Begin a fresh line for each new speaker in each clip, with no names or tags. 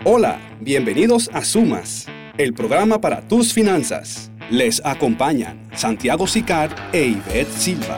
Hola, bienvenidos a Sumas, el programa para tus finanzas. Les acompañan Santiago Sicar e Ivette Silva.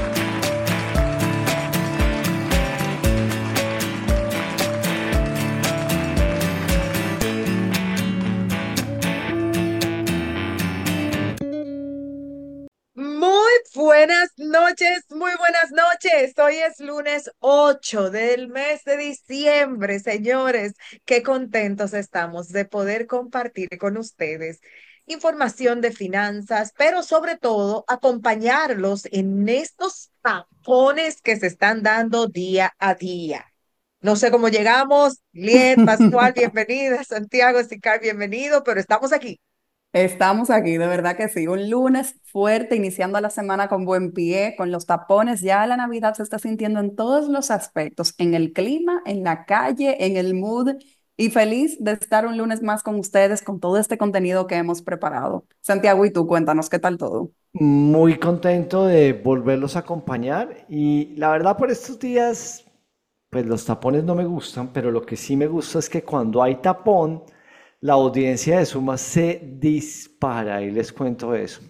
Muy buenas noches. Hoy es lunes 8 del mes de diciembre, señores. Qué contentos estamos de poder compartir con ustedes información de finanzas, pero sobre todo acompañarlos en estos tapones que se están dando día a día. No sé cómo llegamos. Liet, Pascual, bienvenida. Santiago, Sicar, bienvenido, pero estamos aquí.
Estamos aquí, de verdad que sí. Un lunes fuerte, iniciando la semana con buen pie, con los tapones. Ya la Navidad se está sintiendo en todos los aspectos, en el clima, en la calle, en el mood. Y feliz de estar un lunes más con ustedes, con todo este contenido que hemos preparado. Santiago, y tú, cuéntanos qué tal todo.
Muy contento de volverlos a acompañar y la verdad por estos días, pues los tapones no me gustan, pero lo que sí me gusta es que cuando hay tapón, la audiencia de Suma se dispara y les cuento eso.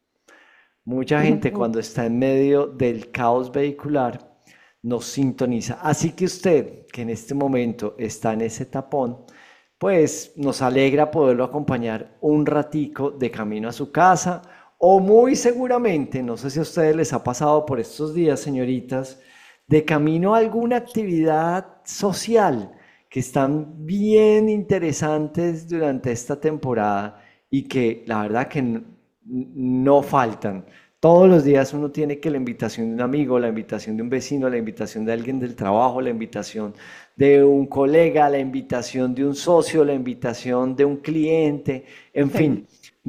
Mucha gente cuando está en medio del caos vehicular nos sintoniza. Así que usted, que en este momento está en ese tapón, pues nos alegra poderlo acompañar un ratico de camino a su casa o muy seguramente, no sé si a ustedes les ha pasado por estos días, señoritas, de camino a alguna actividad social que están bien interesantes durante esta temporada y que la verdad que no faltan. Todos los días uno tiene que la invitación de un amigo, la invitación de un vecino, la invitación de alguien del trabajo, la invitación de un colega, la invitación de un socio, la invitación de un cliente, en fin,
Sí.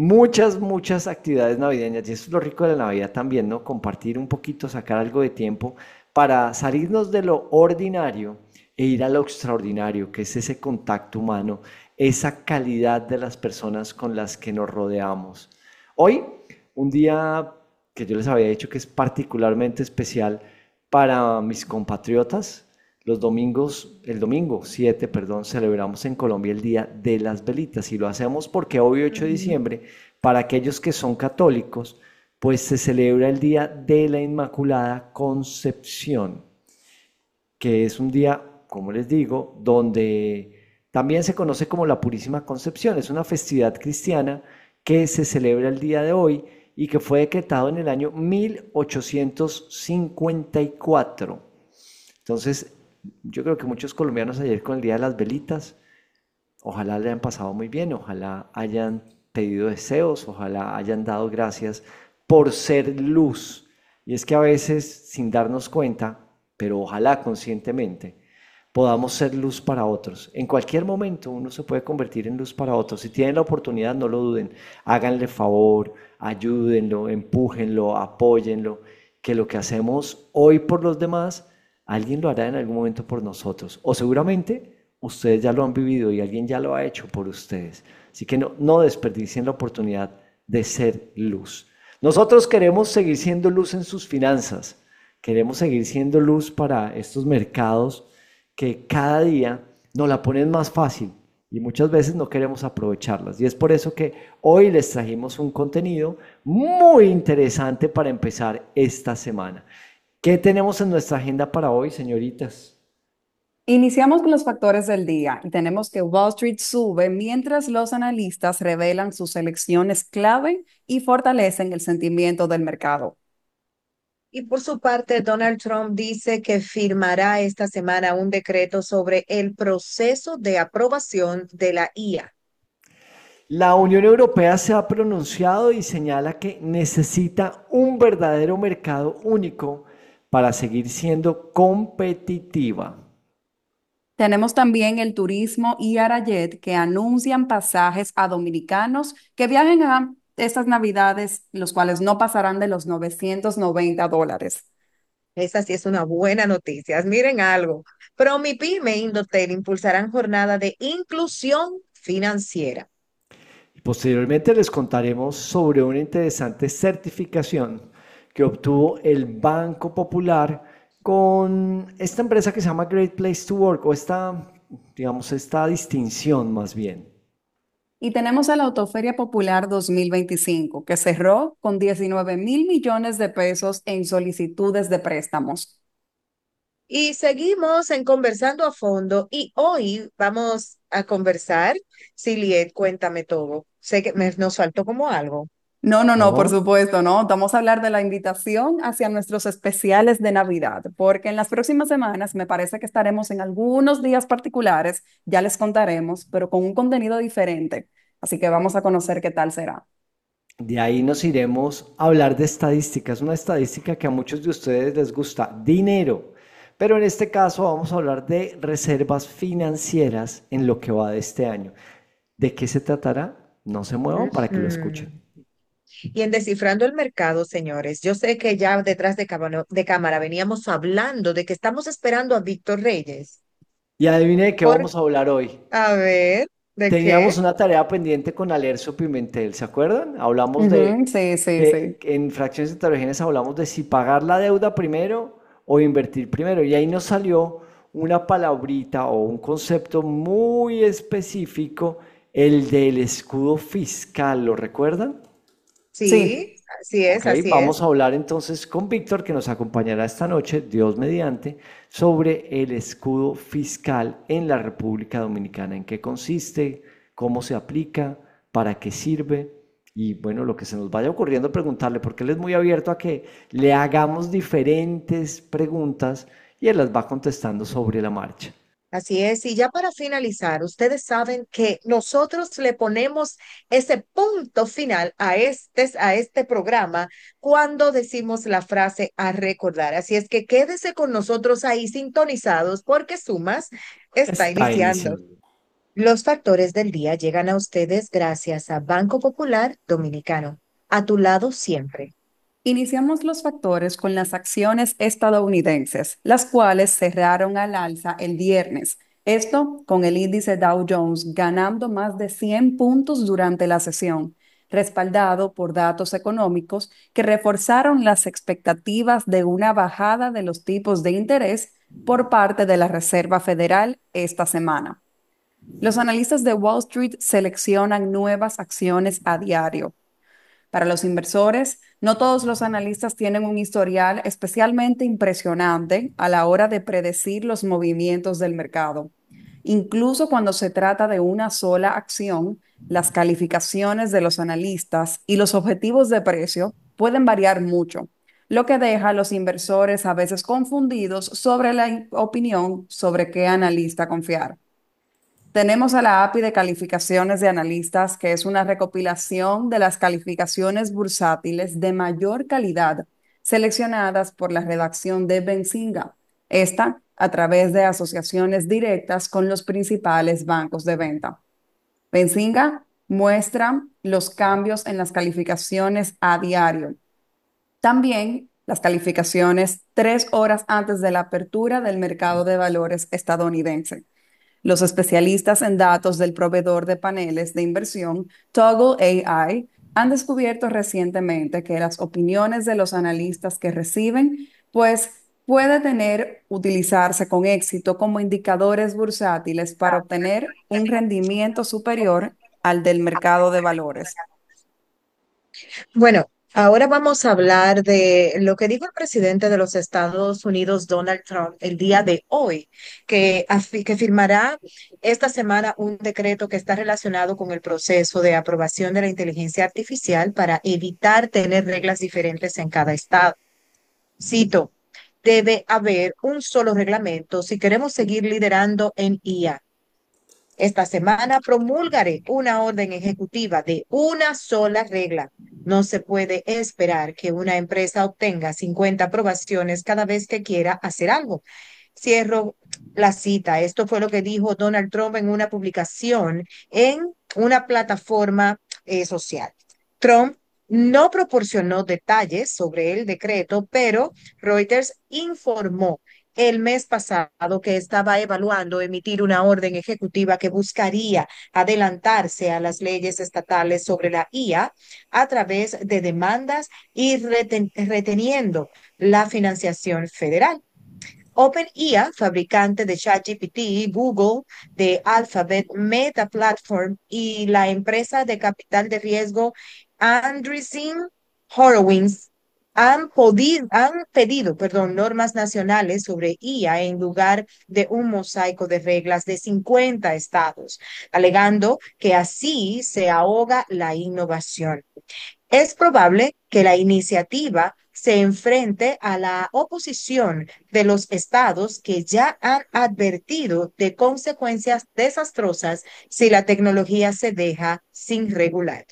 muchas actividades navideñas. Y eso es lo rico de la Navidad también, ¿no? Compartir un poquito, sacar algo de tiempo para salirnos de lo ordinario e ir a lo extraordinario, que es ese contacto humano, esa calidad de las personas con las que nos rodeamos. Hoy, un día que yo les había dicho que es particularmente especial para mis compatriotas. Los domingos, el domingo 7, perdón, celebramos en Colombia el Día de las Velitas y lo hacemos porque hoy 8 de
Ujú.
diciembre, para aquellos que son católicos, pues se celebra el Día de la Inmaculada Concepción, que es un día, como les digo, donde también se conoce como la Purísima Concepción. Es una festividad cristiana que se celebra el día de hoy y que fue decretado en el año 1854. Entonces, yo creo que muchos colombianos ayer con el Día de las Velitas, ojalá le hayan pasado muy bien, ojalá hayan pedido deseos, ojalá hayan dado gracias por ser luz. Y es que a veces, sin darnos cuenta, pero ojalá conscientemente, podamos ser luz para otros. En cualquier momento uno se puede convertir en luz para otros. Si tienen la oportunidad, no lo duden. Háganle favor, ayúdenlo, empújenlo, apóyenlo, que lo que hacemos hoy por los demás, alguien lo hará en algún momento por nosotros. O seguramente ustedes ya lo han vivido y alguien ya lo ha hecho por ustedes. Así que no desperdicien la oportunidad de ser luz. Nosotros queremos seguir siendo luz en sus finanzas. Queremos seguir siendo luz para estos mercados que cada día nos la ponen más fácil y muchas veces no queremos aprovecharlas. Y es por eso que hoy les trajimos un contenido muy interesante para empezar esta semana. ¿Qué tenemos en nuestra agenda para hoy, señoritas?
Iniciamos con los factores del día y tenemos que Wall Street sube mientras los analistas revelan sus elecciones clave y fortalecen el sentimiento del mercado.
Y por su parte, Donald Trump dice que firmará esta semana un decreto sobre el proceso de aprobación de la IA.
La Unión Europea se ha pronunciado y señala que necesita un verdadero mercado único para seguir siendo competitiva.
Tenemos también el turismo y Arayet que anuncian pasajes a dominicanos que viajen a estas navidades, los cuales no pasarán de los $990.
Esa sí es una buena noticia. Miren algo. Promipyme e Indotel impulsarán jornada de inclusión financiera.
Posteriormente les contaremos sobre una interesante certificación que obtuvo el Banco Popular con esta empresa que se llama Great Place to Work o esta digamos, esta distinción más bien.
Y tenemos a la Autoferia Popular 2025, que cerró con 19.000 millones de pesos en solicitudes de préstamos.
Y seguimos en conversando a fondo y hoy vamos a conversar. Siliet, cuéntame todo. Sé que nos faltó como algo.
No, no, no, por
¿No?
supuesto, no. Vamos a hablar de la invitación hacia nuestros especiales de Navidad, porque en las próximas semanas me parece que estaremos en algunos días particulares, ya les contaremos, pero con un contenido diferente. Así que vamos a conocer qué tal será.
De ahí nos iremos a hablar de estadísticas, una estadística que a muchos de ustedes les gusta, dinero. Pero en este caso vamos a hablar de reservas financieras en lo que va de este año. ¿De qué se tratará? No se muevan para que lo
Ujú.
escuchen.
Y en Descifrando el Mercado, señores, yo sé que ya detrás de cámara veníamos hablando de que estamos esperando a Víctor Reyes.
Y adivine de qué
Por,
vamos a hablar hoy.
a ver, ¿de
Teníamos
qué?
una tarea pendiente con Alerzo Pimentel, ¿se acuerdan? Hablamos
Ujú, sí, sí, sí.
en fracciones heterogéneas hablamos de si pagar la deuda primero o invertir primero. Y ahí nos salió una palabrita o un concepto muy específico, el del escudo fiscal, ¿lo recuerdan?
Sí,
Sí,
así es,
Ok,
así
vamos
es.
a hablar entonces con Víctor, que nos acompañará esta noche, Dios mediante, sobre el escudo fiscal en la República Dominicana, en qué consiste, cómo se aplica, para qué sirve y bueno, lo que se nos vaya ocurriendo preguntarle, porque él es muy abierto a que le hagamos diferentes preguntas y él las va contestando sobre la marcha.
Así es, y ya para finalizar, ustedes saben que nosotros le ponemos ese punto final a este programa cuando decimos la frase a recordar. Así es que quédese con nosotros ahí sintonizados porque Sumas está
Está
iniciando.
iniciando.
Los factores del día llegan a ustedes gracias a Banco Popular Dominicano. A tu lado siempre.
iniciamos los factores con las acciones estadounidenses, las cuales cerraron al alza el viernes. Esto con el índice Dow Jones ganando más de 100 puntos durante la sesión, respaldado por datos económicos que reforzaron las expectativas de una bajada de los tipos de interés por parte de la Reserva Federal esta semana. Los analistas de Wall Street seleccionan nuevas acciones a diario. Para los inversores, no todos los analistas tienen un historial especialmente impresionante a la hora de predecir los movimientos del mercado. Incluso cuando se trata de una sola acción, las calificaciones de los analistas y los objetivos de precio pueden variar mucho, lo que deja a los inversores a veces confundidos sobre la opinión sobre qué analista confiar. Tenemos a la API de calificaciones de analistas, que es una recopilación de las calificaciones bursátiles de mayor calidad seleccionadas por la redacción de Benzinga. Esta a través de asociaciones directas con los principales bancos de venta. Benzinga muestra los cambios en las calificaciones a diario. También las calificaciones 3 horas antes de la apertura del mercado de valores estadounidense. Los especialistas en datos del proveedor de paneles de inversión, Toggle AI, han descubierto recientemente que las opiniones de los analistas que reciben, pues puede utilizarse con éxito como indicadores bursátiles para obtener un rendimiento superior al del mercado de valores.
Bueno, ahora vamos a hablar de lo que dijo el presidente de los Estados Unidos, Donald Trump, el día de hoy, que firmará esta semana un decreto que está relacionado con el proceso de aprobación de la inteligencia artificial para evitar tener reglas diferentes en cada estado. Cito, debe haber un solo reglamento si queremos seguir liderando en IA. Esta semana promulgaré una orden ejecutiva de una sola regla. No se puede esperar que una empresa obtenga 50 aprobaciones cada vez que quiera hacer algo. Cierro la cita. Esto fue lo que dijo Donald Trump en una publicación en una plataforma social. Trump no proporcionó detalles sobre el decreto, pero Reuters informó el mes pasado que estaba evaluando emitir una orden ejecutiva que buscaría adelantarse a las leyes estatales sobre la IA a través de demandas y reteniendo la financiación federal. OpenIA, fabricante de ChatGPT, Google, de Alphabet, Meta Platform y la empresa de capital de riesgo Andreessen Horowitz han pedido, normas nacionales sobre IA en lugar de un mosaico de reglas de 50 estados, alegando que así se ahoga la innovación. Es probable que la iniciativa se enfrente a la oposición de los estados que ya han advertido de consecuencias desastrosas si la tecnología se deja sin regular.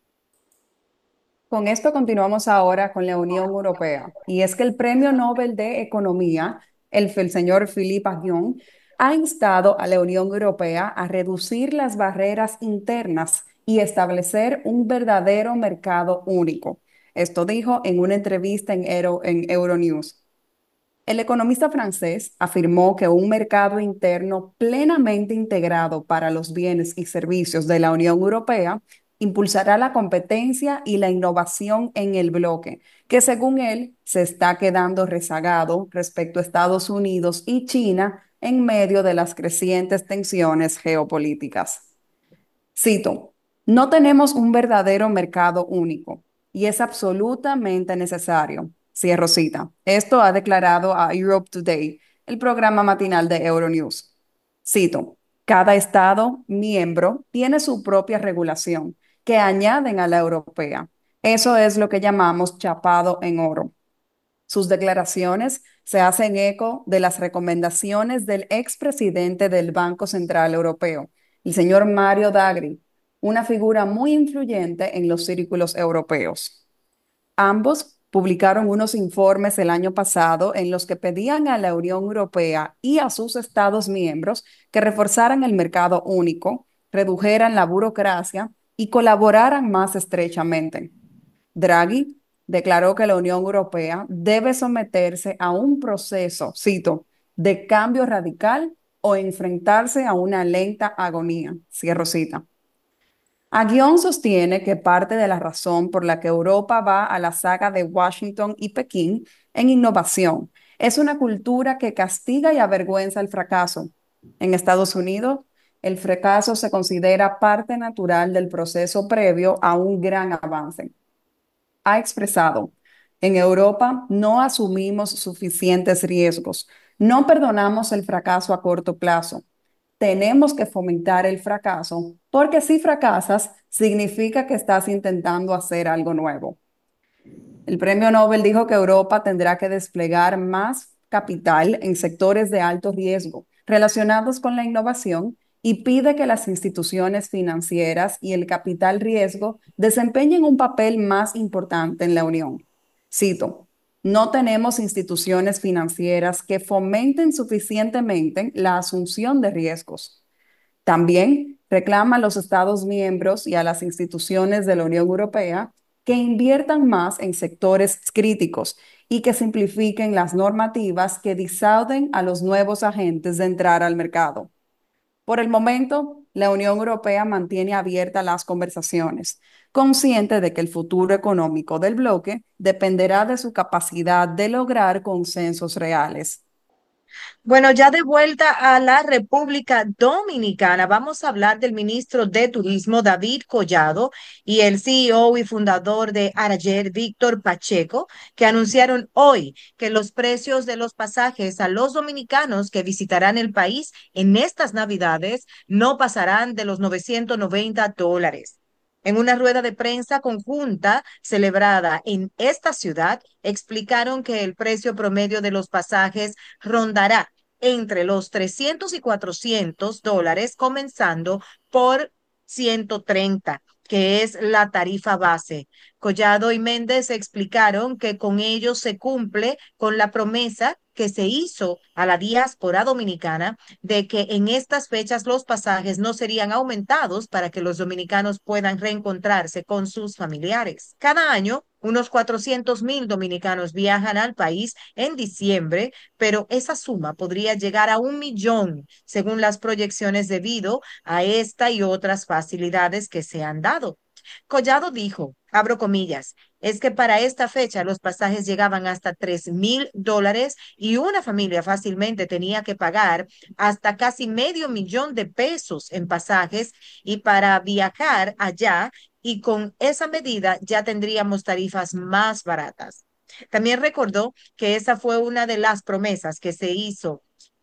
Con esto continuamos ahora con la Unión Europea. Y es que el Premio Nobel de Economía, el señor Philippe Aghion, ha instado a la Unión Europea a reducir las barreras internas y establecer un verdadero mercado único. Esto dijo en una entrevista en Euronews. El economista francés afirmó que un mercado interno plenamente integrado para los bienes y servicios de la Unión Europea impulsará la competencia y la innovación en el bloque, que según él se está quedando rezagado respecto a Estados Unidos y China en medio de las crecientes tensiones geopolíticas. Cito, no tenemos un verdadero mercado único y es absolutamente necesario. Cierro cita. Esto ha declarado a Europe Today, el programa matinal de Euronews. Cito, cada estado miembro tiene su propia regulación que añaden a la europea. Eso es lo que llamamos chapado en oro. Sus declaraciones se hacen eco de las recomendaciones del expresidente del Banco Central Europeo, el señor Mario Draghi, una figura muy influyente en los círculos europeos. Ambos publicaron unos informes el año pasado en los que pedían a la Unión Europea y a sus Estados miembros que reforzaran el mercado único, redujeran la burocracia y colaboraran más estrechamente. Draghi declaró que la Unión Europea debe someterse a un proceso, cito, de cambio radical o enfrentarse a una lenta agonía, cierro cita. Aghion sostiene que parte de la razón por la que Europa va a la saga de Washington y Pekín en innovación es una cultura que castiga y avergüenza el fracaso. En Estados Unidos, el fracaso se considera parte natural del proceso previo a un gran avance. Ha expresado, en Europa no asumimos suficientes riesgos, no perdonamos el fracaso a corto plazo. Tenemos que fomentar el fracaso porque si fracasas significa que estás intentando hacer algo nuevo. El premio Nobel dijo que Europa tendrá que desplegar más capital en sectores de alto riesgo relacionados con la innovación y pide que las instituciones financieras y el capital riesgo desempeñen un papel más importante en la Unión. Cito, no tenemos instituciones financieras que fomenten suficientemente la asunción de riesgos. También reclama a los Estados miembros y a las instituciones de la Unión Europea que inviertan más en sectores críticos y que simplifiquen las normativas que disuaden a los nuevos agentes de entrar al mercado. Por el momento, la Unión Europea mantiene abiertas las conversaciones, consciente de que el futuro económico del bloque dependerá de su capacidad de lograr consensos reales.
Bueno, ya de vuelta a la República Dominicana, vamos a hablar del ministro de Turismo, David Collado, y el CEO y fundador de Arayer, Víctor Pacheco, que anunciaron hoy que los precios de los pasajes a los dominicanos que visitarán el país en estas Navidades no pasarán de los $990. En una rueda de prensa conjunta celebrada en esta ciudad, explicaron que el precio promedio de los pasajes rondará entre los $300 y $400, comenzando por 130, que es la tarifa base. Collado y Méndez explicaron que con ello se cumple con la promesa que se hizo a la diáspora dominicana de que en estas fechas los pasajes no serían aumentados para que los dominicanos puedan reencontrarse con sus familiares. Cada año, unos 400,000 dominicanos viajan al país en diciembre, pero esa suma podría llegar a 1 millón, según las proyecciones debido a esta y otras facilidades que se han dado. Collado dijo, abro comillas, es que para esta fecha los pasajes llegaban hasta $3,000 y una familia fácilmente tenía que pagar hasta casi $500,000 en pasajes y para viajar allá, y con esa medida ya tendríamos tarifas más baratas. También recordó que esa fue una de las promesas que se hizo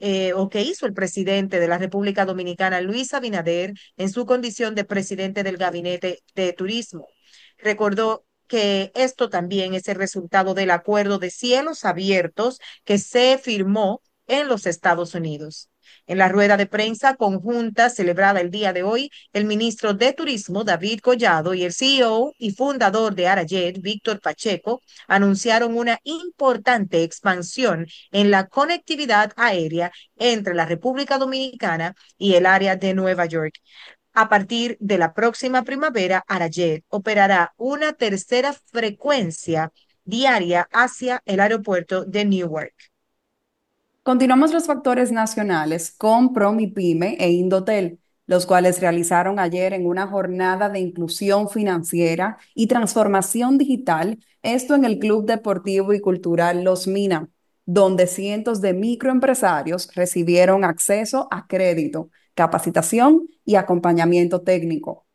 o que hizo el presidente de la República Dominicana, Luis Abinader, en su condición de presidente del Gabinete de Turismo. Recordó que esto también es el resultado del acuerdo de cielos abiertos que se firmó en los Estados Unidos. En la rueda de prensa conjunta celebrada el día de hoy, el ministro de Turismo, David Collado, y el CEO y fundador de Arayet, Víctor Pacheco, anunciaron una importante expansión en la conectividad aérea entre la República Dominicana y el área de Nueva York. A partir de la próxima primavera, Arayet operará una tercera frecuencia diaria hacia el aeropuerto de Newark.
Continuamos los factores nacionales con Promipyme e Indotel, los cuales realizaron ayer en una jornada de inclusión financiera y transformación digital, esto en el Club Deportivo y Cultural Los Mina, donde cientos de microempresarios recibieron acceso a crédito, capacitación y acompañamiento técnico.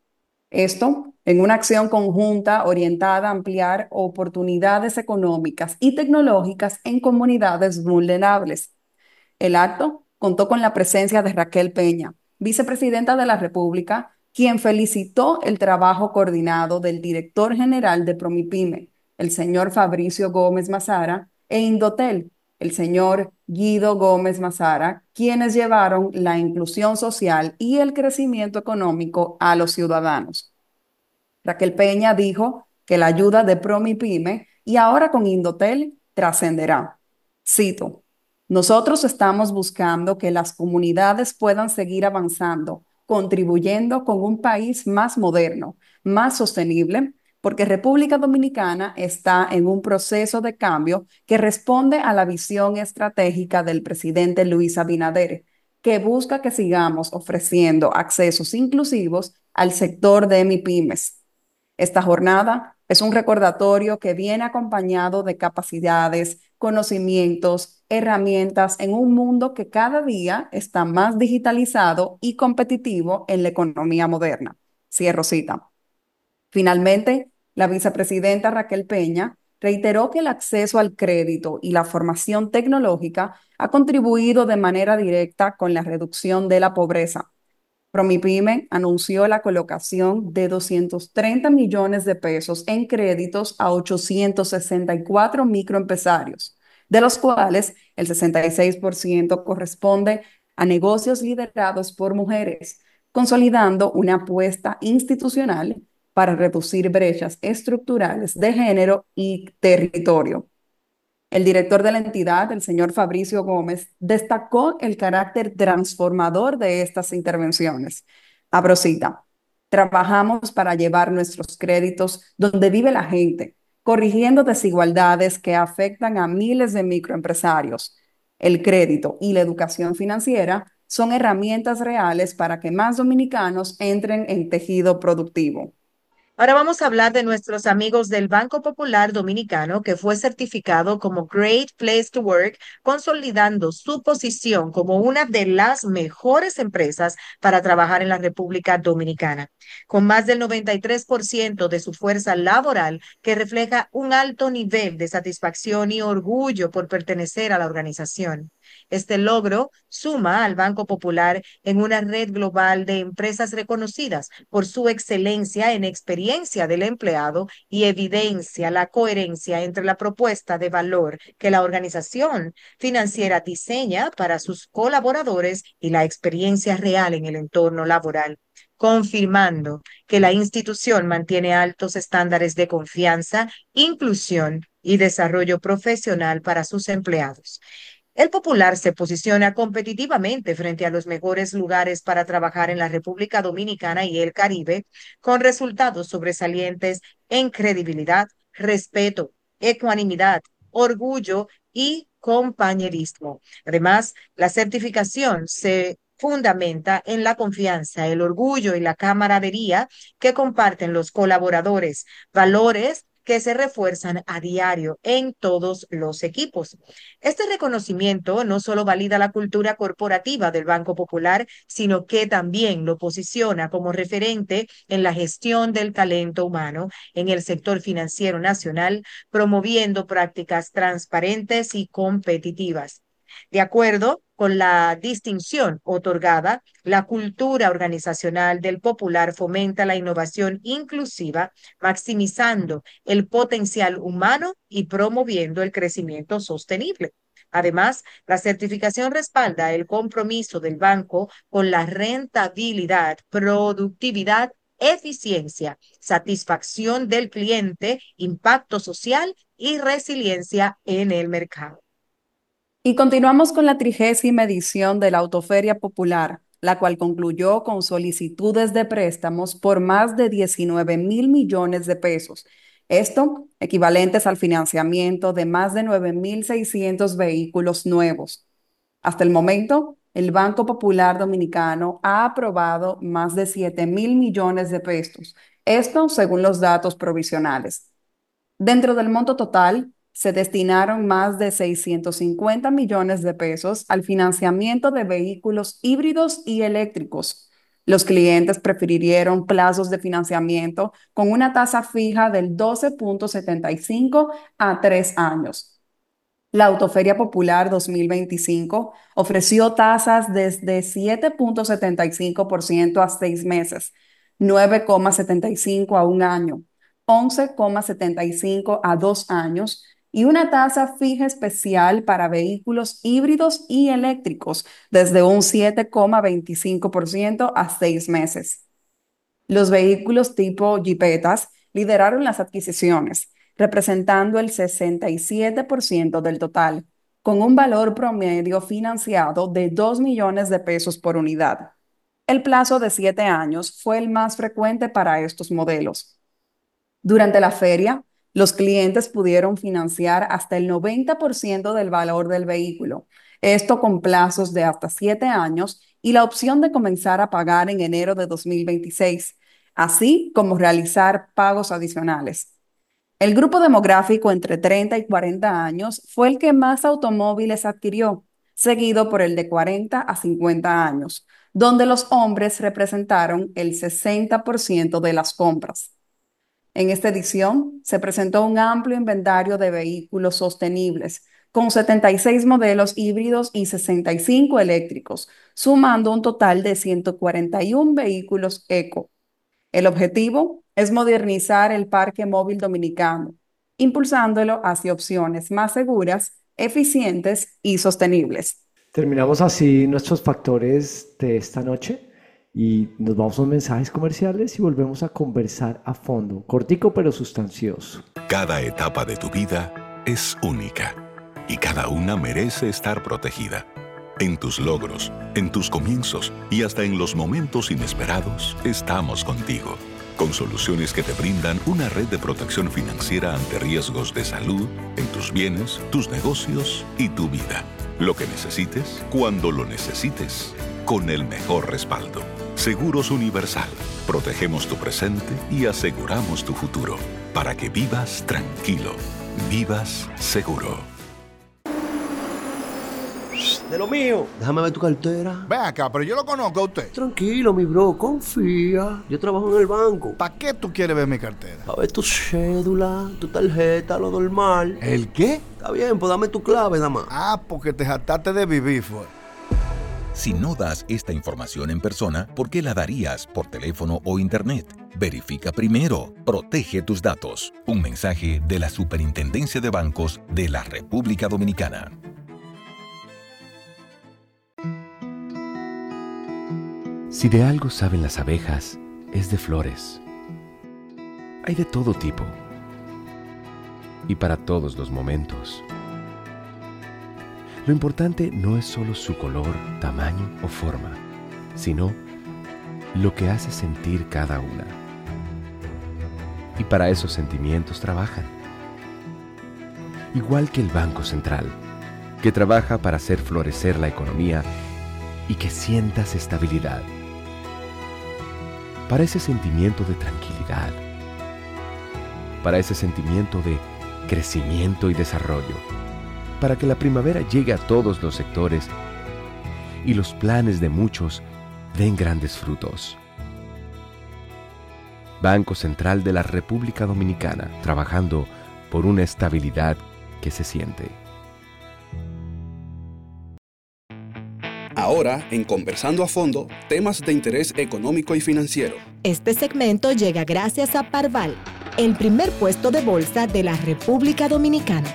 Esto en una acción conjunta orientada a ampliar oportunidades económicas y tecnológicas en comunidades vulnerables. El acto contó con la presencia de Raquel Peña, vicepresidenta de la República, quien felicitó el trabajo coordinado del director general de Promipyme, el señor Fabricio Gómez Mazara, e Indotel, el señor Guido Gómez Mazara, quienes llevaron la inclusión social y el crecimiento económico a los ciudadanos. Raquel Peña dijo que la ayuda de Promipyme y ahora con Indotel trascenderá. Cito: nosotros estamos buscando que las comunidades puedan seguir avanzando, contribuyendo con un país más moderno, más sostenible, porque República Dominicana está en un proceso de cambio que responde a la visión estratégica del presidente Luis Abinader, que busca que sigamos ofreciendo accesos inclusivos al sector de MIPYMES. Esta jornada es un recordatorio que viene acompañado de capacidades, conocimientos, herramientas en un mundo que cada día está más digitalizado y competitivo en la economía moderna. Cierro cita. Finalmente, la vicepresidenta Raquel Peña reiteró que el acceso al crédito y la formación tecnológica ha contribuido de manera directa con la reducción de la pobreza. Promipyme anunció la colocación de 230 millones de pesos en créditos a 864 microempresarios, de los cuales el 66% corresponde a negocios liderados por mujeres, consolidando una apuesta institucional para reducir brechas estructurales de género y territorio. El director de la entidad, el señor Fabricio Gómez, destacó el carácter transformador de estas intervenciones. Abro cita: trabajamos para llevar nuestros créditos donde vive la gente, corrigiendo desigualdades que afectan a miles de microempresarios. El crédito y la educación financiera son herramientas reales para que más dominicanos entren en tejido productivo.
Ahora vamos a hablar de nuestros amigos del Banco Popular Dominicano, que fue certificado como Great Place to Work, consolidando su posición como una de las mejores empresas para trabajar en la República Dominicana, con más del 93% de su fuerza laboral, que refleja un alto nivel de satisfacción y orgullo por pertenecer a la organización. Este logro suma al Banco Popular en una red global de empresas reconocidas por su excelencia en experiencia del empleado y evidencia la coherencia entre la propuesta de valor que la organización financiera diseña para sus colaboradores y la experiencia real en el entorno laboral, confirmando que la institución mantiene altos estándares de confianza, inclusión y desarrollo profesional para sus empleados. El Popular se posiciona competitivamente frente a los mejores lugares para trabajar en la República Dominicana y el Caribe, con resultados sobresalientes en credibilidad, respeto, ecuanimidad, orgullo y compañerismo. Además, la certificación se fundamenta en la confianza, el orgullo y la camaradería que comparten los colaboradores, valores que se refuerzan a diario en todos los equipos. Este reconocimiento no solo valida la cultura corporativa del Banco Popular, sino que también lo posiciona como referente en la gestión del talento humano en el sector financiero nacional, promoviendo prácticas transparentes y competitivas. De acuerdo con la distinción otorgada, la cultura organizacional del Popular fomenta la innovación inclusiva, maximizando el potencial humano y promoviendo el crecimiento sostenible. Además, la certificación respalda el compromiso del banco con la rentabilidad, productividad, eficiencia, satisfacción del cliente, impacto social y resiliencia en el mercado.
Y continuamos con la 30ª edición de la Autoferia Popular, la cual concluyó con solicitudes de préstamos por más de 19.000 millones de pesos. Esto equivalentes al financiamiento de más de 9.600 vehículos nuevos. Hasta el momento, el Banco Popular Dominicano ha aprobado más de 7.000 millones de pesos. Esto según los datos provisionales. Dentro del monto total, se destinaron más de 650 millones de pesos al financiamiento de vehículos híbridos y eléctricos. Los clientes prefirieron plazos de financiamiento con una tasa fija del 12.75 a 3 años. La Autoferia Popular 2025 ofreció tasas desde 7.75% a 6 meses, 9.75% a 1 año, 11.75% a 2 años y una tasa fija especial para vehículos híbridos y eléctricos desde un 7.25% a 6 meses. Los vehículos tipo jipetas lideraron las adquisiciones, representando el 67% del total, con un valor promedio financiado de 2 millones de pesos por unidad. El plazo de 7 años fue el más frecuente para estos modelos. Durante la feria, los clientes pudieron financiar hasta el 90% del valor del vehículo, esto con plazos de hasta 7 años y la opción de comenzar a pagar en enero de 2026, así como realizar pagos adicionales. El grupo demográfico entre 30 y 40 años fue el que más automóviles adquirió, seguido por el de 40 a 50 años, donde los hombres representaron el 60% de las compras. En esta edición se presentó un amplio inventario de vehículos sostenibles, con 76 modelos híbridos y 65 eléctricos, sumando un total de 141 vehículos eco. El objetivo es modernizar el parque móvil dominicano, impulsándolo hacia opciones más seguras, eficientes y sostenibles.
Terminamos así nuestros factores de esta noche y nos vamos a unos mensajes comerciales y volvemos a conversar a fondo, cortico pero sustancioso.
Cada etapa de tu vida es única y cada una merece estar protegida. En tus logros, en tus comienzos y hasta en los momentos inesperados, estamos contigo. Con soluciones que te brindan una red de protección financiera ante riesgos de salud, en tus bienes, tus negocios y tu vida. Lo que necesites, cuando lo necesites, con el mejor respaldo. Seguros Universal. Protegemos tu presente y aseguramos tu futuro. Para que vivas tranquilo. Vivas seguro.
De lo mío. Déjame ver tu cartera.
Ven acá, pero yo lo conozco a usted.
Tranquilo, mi bro, confía. Yo trabajo en el banco.
¿Para qué tú quieres ver mi cartera?
A ver tu cédula, tu tarjeta, lo normal.
¿El qué?
Está bien, pues dame tu clave, dama.
Ah, porque te jactaste de vivir, fue.
Si no das esta información en persona, ¿por qué la darías por teléfono o internet? Verifica primero. Protege tus datos. Un mensaje de la Superintendencia de Bancos de la República Dominicana.
Si de algo saben las abejas, es de flores. Hay de todo tipo y para todos los momentos. Lo importante no es solo su color, tamaño o forma, sino lo que hace sentir cada una. Y para esos sentimientos trabajan. Igual que el Banco Central, que trabaja para hacer florecer la economía y que sientas estabilidad. Para ese sentimiento de tranquilidad, para ese sentimiento de crecimiento y desarrollo, para que la primavera llegue a todos los sectores y los planes de muchos den grandes frutos. Banco Central de la República Dominicana, trabajando por una estabilidad que se siente.
Ahora, en Conversando a Fondo, temas de interés económico y financiero.
Este segmento llega gracias a Parval, el primer puesto de bolsa de la República Dominicana.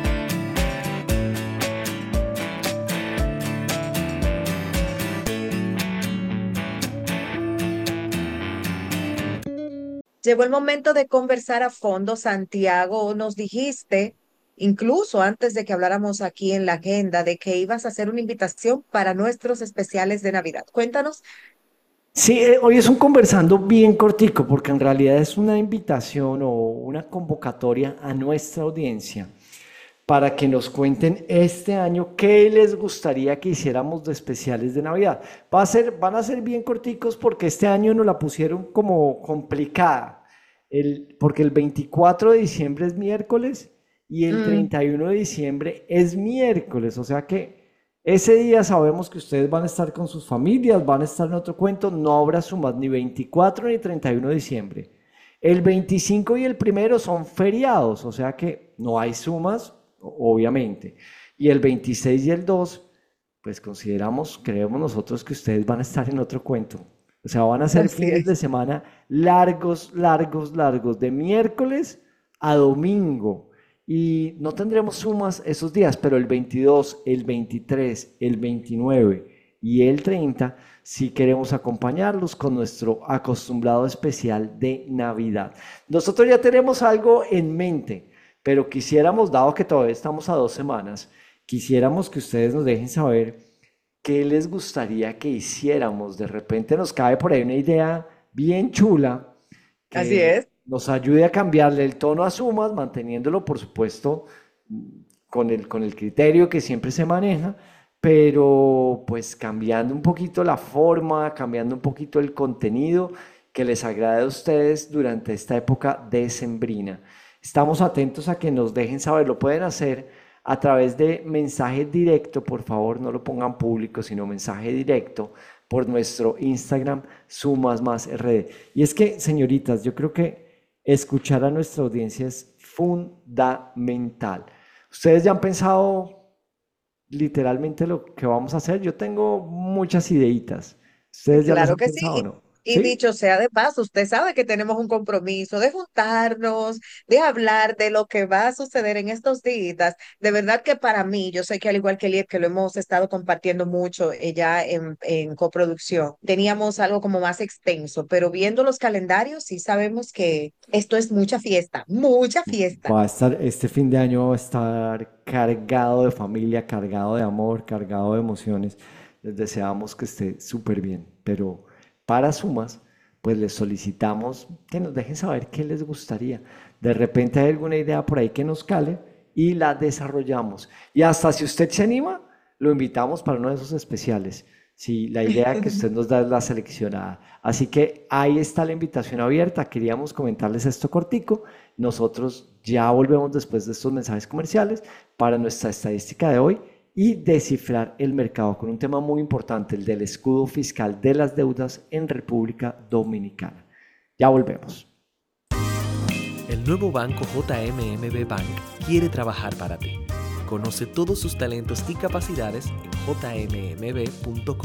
Llegó el momento de conversar a fondo, Santiago. Nos dijiste, incluso antes de que habláramos aquí en la agenda, de que ibas a hacer una invitación para nuestros especiales de Navidad. Cuéntanos.
Sí, hoy es un conversando bien cortico, porque en realidad es una invitación o una convocatoria a nuestra audiencia para que nos cuenten este año qué les gustaría que hiciéramos de especiales de Navidad. Van a ser bien corticos porque este año nos la pusieron como complicada, porque el 24 de diciembre es miércoles y el 31 de diciembre es miércoles, o sea que ese día sabemos que ustedes van a estar con sus familias, van a estar en otro cuento, no habrá sumas ni 24 ni 31 de diciembre. El 25 y el 1 son feriados, o sea que no hay sumas, obviamente. Y el 26 y el 2, pues creemos nosotros que ustedes van a estar en otro cuento. O sea, van a ser fines de semana largos, de miércoles a domingo. Y no tendremos sumas esos días, pero el 22, el 23, el 29 y el 30 sí queremos acompañarlos con nuestro acostumbrado especial de Navidad. Nosotros ya tenemos algo en mente, pero quisiéramos, dado que todavía estamos a 2 semanas, quisiéramos que ustedes nos dejen saber qué les gustaría que hiciéramos. De repente nos cae por ahí una idea bien chula.
Así es.
Nos ayude a cambiarle el tono a sumas, manteniéndolo, por supuesto, con el criterio que siempre se maneja, pero pues cambiando un poquito la forma, cambiando un poquito el contenido que les agrade a ustedes durante esta época decembrina. Estamos atentos a que nos dejen saber, lo pueden hacer a través de mensaje directo, por favor, no lo pongan público, sino mensaje directo por nuestro Instagram, SumasMásRD. Y es que, señoritas, yo creo que escuchar a nuestra audiencia es fundamental. ¿Ustedes ya han pensado literalmente lo que vamos a hacer? Yo tengo muchas ideitas. ¿Ustedes ya las han pensado o no?
Y dicho sea de paso, usted sabe que tenemos un compromiso de juntarnos, de hablar de lo que va a suceder en estos días. De verdad que para mí, yo sé que al igual que Eliet, que lo hemos estado compartiendo mucho ya en coproducción, teníamos algo como más extenso, pero viendo los calendarios sí sabemos que esto es mucha fiesta, mucha fiesta.
Va a estar, este fin de año va a estar cargado de familia, cargado de amor, cargado de emociones. Les deseamos que esté súper bien, pero para sumas, pues les solicitamos que nos dejen saber qué les gustaría. De repente hay alguna idea por ahí que nos cale y la desarrollamos. Y hasta si usted se anima, lo invitamos para uno de esos especiales. Si la idea que usted nos da es la seleccionada. Así que ahí está la invitación abierta. Queríamos comentarles esto cortico. Nosotros ya volvemos después de estos mensajes comerciales para nuestra estadística de hoy y descifrar el mercado con un tema muy importante, el del escudo fiscal de las deudas en República Dominicana. Ya volvemos.
El nuevo banco JMMB Bank quiere trabajar para ti. Conoce todos sus talentos y capacidades en jmmb.com.do.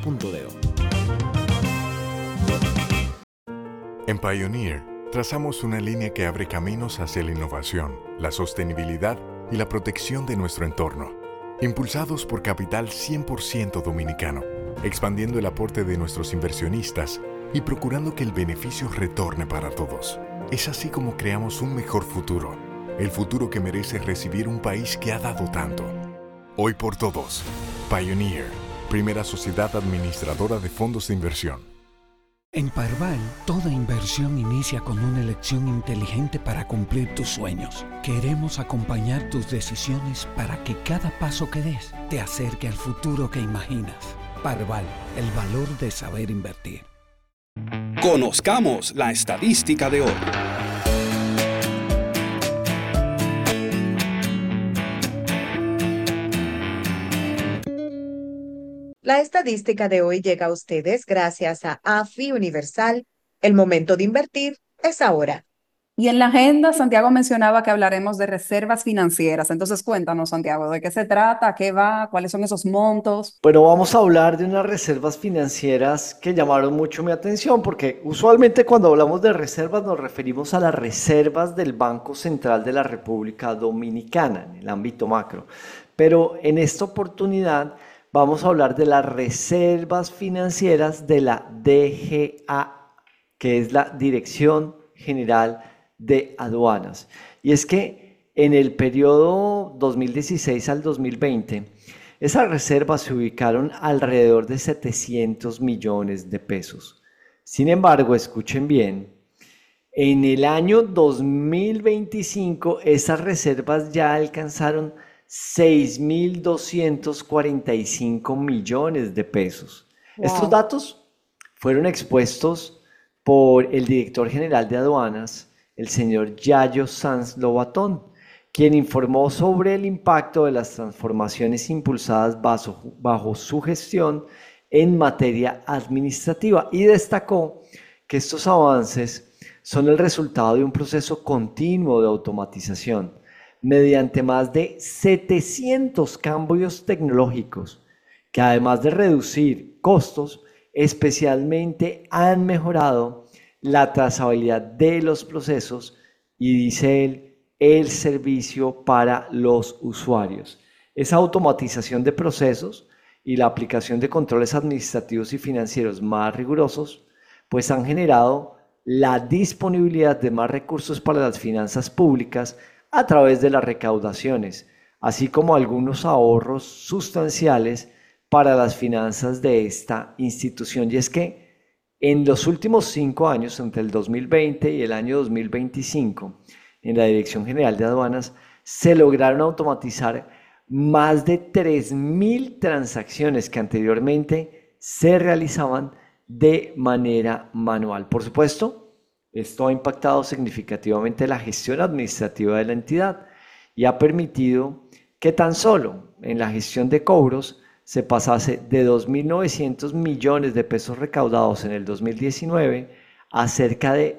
En Pioneer, trazamos una línea que abre caminos hacia la innovación, la sostenibilidad y la protección de nuestro entorno. Impulsados por capital 100% dominicano, expandiendo el aporte de nuestros inversionistas y procurando que el beneficio retorne para todos. Es así como creamos un mejor futuro, el futuro que merece recibir un país que ha dado tanto. Hoy por todos, Pioneer, primera sociedad administradora de fondos de inversión.
En Parval, toda inversión inicia con una elección inteligente para cumplir tus sueños. Queremos acompañar tus decisiones para que cada paso que des te acerque al futuro que imaginas. Parval, el valor de saber invertir.
Conozcamos la estadística de hoy.
La estadística de hoy llega a ustedes gracias a AFI Universal. El momento de invertir es ahora.
Y en la agenda, Santiago mencionaba que hablaremos de reservas financieras. Entonces, cuéntanos, Santiago, ¿de qué se trata? ¿A qué va? ¿Cuáles son esos montos?
Bueno, vamos a hablar de unas reservas financieras que llamaron mucho mi atención porque usualmente cuando hablamos de reservas nos referimos a las reservas del Banco Central de la República Dominicana en el ámbito macro. Pero en esta oportunidad vamos a hablar de las reservas financieras de la DGA, que es la Dirección General de Aduanas. Y es que en el periodo 2016 al 2020, esas reservas se ubicaron alrededor de 700 millones de pesos. Sin embargo, escuchen bien, en el año 2025 esas reservas ya alcanzaron 6.245 millones de pesos.
Wow.
Estos datos fueron expuestos por el director general de aduanas, el señor Yayo Sanz Lobatón, quien informó sobre el impacto de las transformaciones impulsadas bajo su gestión en materia administrativa y destacó que estos avances son el resultado de un proceso continuo de automatización mediante más de 700 cambios tecnológicos que además de reducir costos, especialmente han mejorado la trazabilidad de los procesos y, dice él, el servicio para los usuarios. Esa automatización de procesos y la aplicación de controles administrativos y financieros más rigurosos, pues han generado la disponibilidad de más recursos para las finanzas públicas a través de las recaudaciones, así como algunos ahorros sustanciales para las finanzas de esta institución. Y es que en los últimos 5 años, entre el 2020 y el año 2025, en la Dirección General de Aduanas, se lograron automatizar más de 3.000 transacciones que anteriormente se realizaban de manera manual. Por supuesto, esto ha impactado significativamente la gestión administrativa de la entidad y ha permitido que tan solo en la gestión de cobros se pasase de 2.900 millones de pesos recaudados en el 2019 a cerca de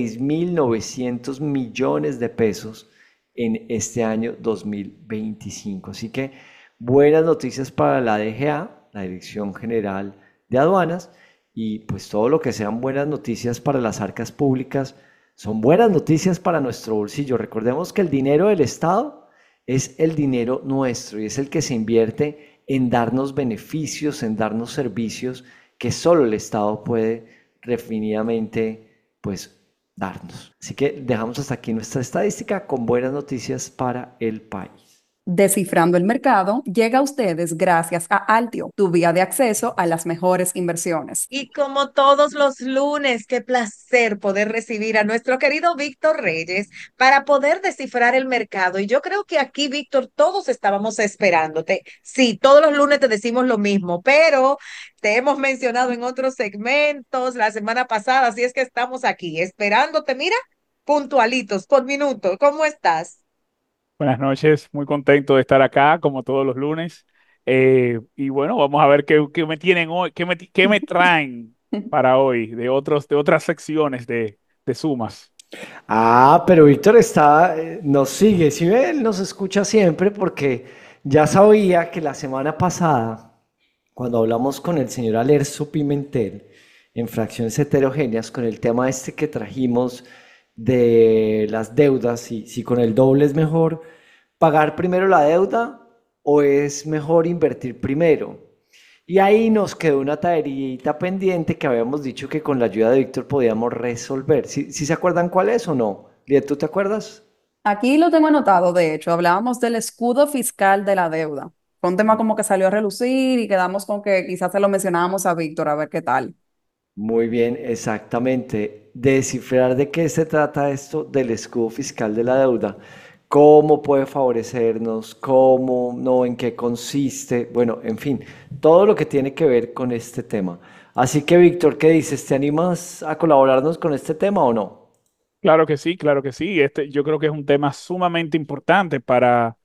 6.900 millones de pesos en este año 2025. Así que buenas noticias para la DGA, la Dirección General de Aduanas, y pues todo lo que sean buenas noticias para las arcas públicas son buenas noticias para nuestro bolsillo. Recordemos que el dinero del Estado es el dinero nuestro y es el que se invierte en darnos beneficios, en darnos servicios que solo el Estado puede definidamente pues darnos. Así que dejamos hasta aquí nuestra estadística con buenas noticias para el país.
Descifrando el mercado llega a ustedes gracias a Altio, tu vía de acceso a las mejores inversiones.
Y como todos los lunes, qué placer poder recibir a nuestro querido Víctor Reyes para poder descifrar el mercado. Y yo creo que aquí, Víctor, todos estábamos esperándote. Sí, todos los lunes te decimos lo mismo, pero te hemos mencionado en otros segmentos la semana pasada, así es que estamos aquí esperándote. Mira, puntualitos, por minuto. ¿Cómo estás?
Buenas noches, muy contento de estar acá como todos los lunes. Y bueno, vamos a ver qué me tienen hoy, qué me traen para hoy de otras secciones de sumas.
Ah, pero Víctor nos sigue, si ve, él nos escucha siempre porque ya sabía que la semana pasada, cuando hablamos con el señor Alerzo Pimentel en Fracciones Heterogéneas, con el tema este que trajimos de las deudas, si con el doble es mejor pagar primero la deuda o es mejor invertir primero. Y ahí nos quedó una tareita pendiente que habíamos dicho que con la ayuda de Víctor podíamos resolver. ¿Sí se acuerdan cuál es o no? Liet, ¿tú te acuerdas?
Aquí lo tengo anotado, de hecho, hablábamos del escudo fiscal de la deuda. Fue un tema como que salió a relucir y quedamos con que quizás se lo mencionábamos a Víctor a ver qué tal.
Muy bien, exactamente. Descifrar de qué se trata esto del escudo fiscal de la deuda. ¿Cómo puede favorecernos? ¿Cómo no? ¿En qué consiste? Bueno, en fin, todo lo que tiene que ver con este tema. Así que, Víctor, ¿qué dices? ¿Te animas a colaborarnos con este tema o no?
Claro que sí, claro que sí. Yo creo que es un tema sumamente importante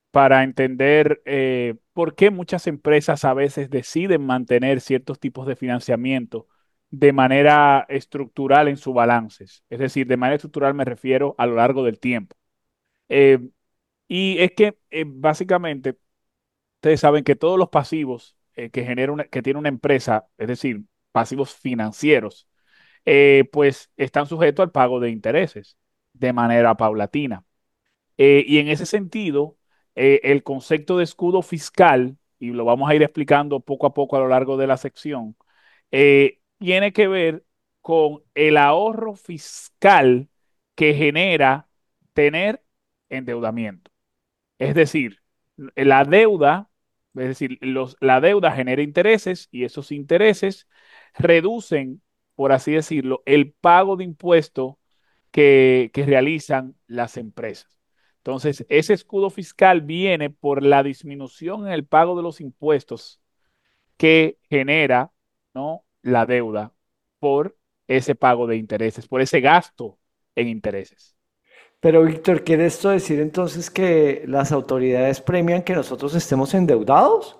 para entender por qué muchas empresas a veces deciden mantener ciertos tipos de financiamiento de manera estructural en sus balances. Es decir, de manera estructural me refiero a lo largo del tiempo. Eh, y es que básicamente ustedes saben que todos los pasivos que tiene una empresa, es decir, pasivos financieros, pues están sujetos al pago de intereses de manera paulatina. Y en ese sentido, el concepto de escudo fiscal, y lo vamos a ir explicando poco a poco a lo largo de la sección, tiene que ver con el ahorro fiscal que genera tener endeudamiento. Es decir, la deuda, es decir, la deuda genera intereses y esos intereses reducen, por así decirlo, el pago de impuestos que realizan las empresas. Entonces, ese escudo fiscal viene por la disminución en el pago de los impuestos que genera, ¿no?, la deuda por ese pago de intereses, por ese gasto en intereses.
Pero Víctor, ¿quiere esto decir entonces que las autoridades premian que nosotros estemos endeudados?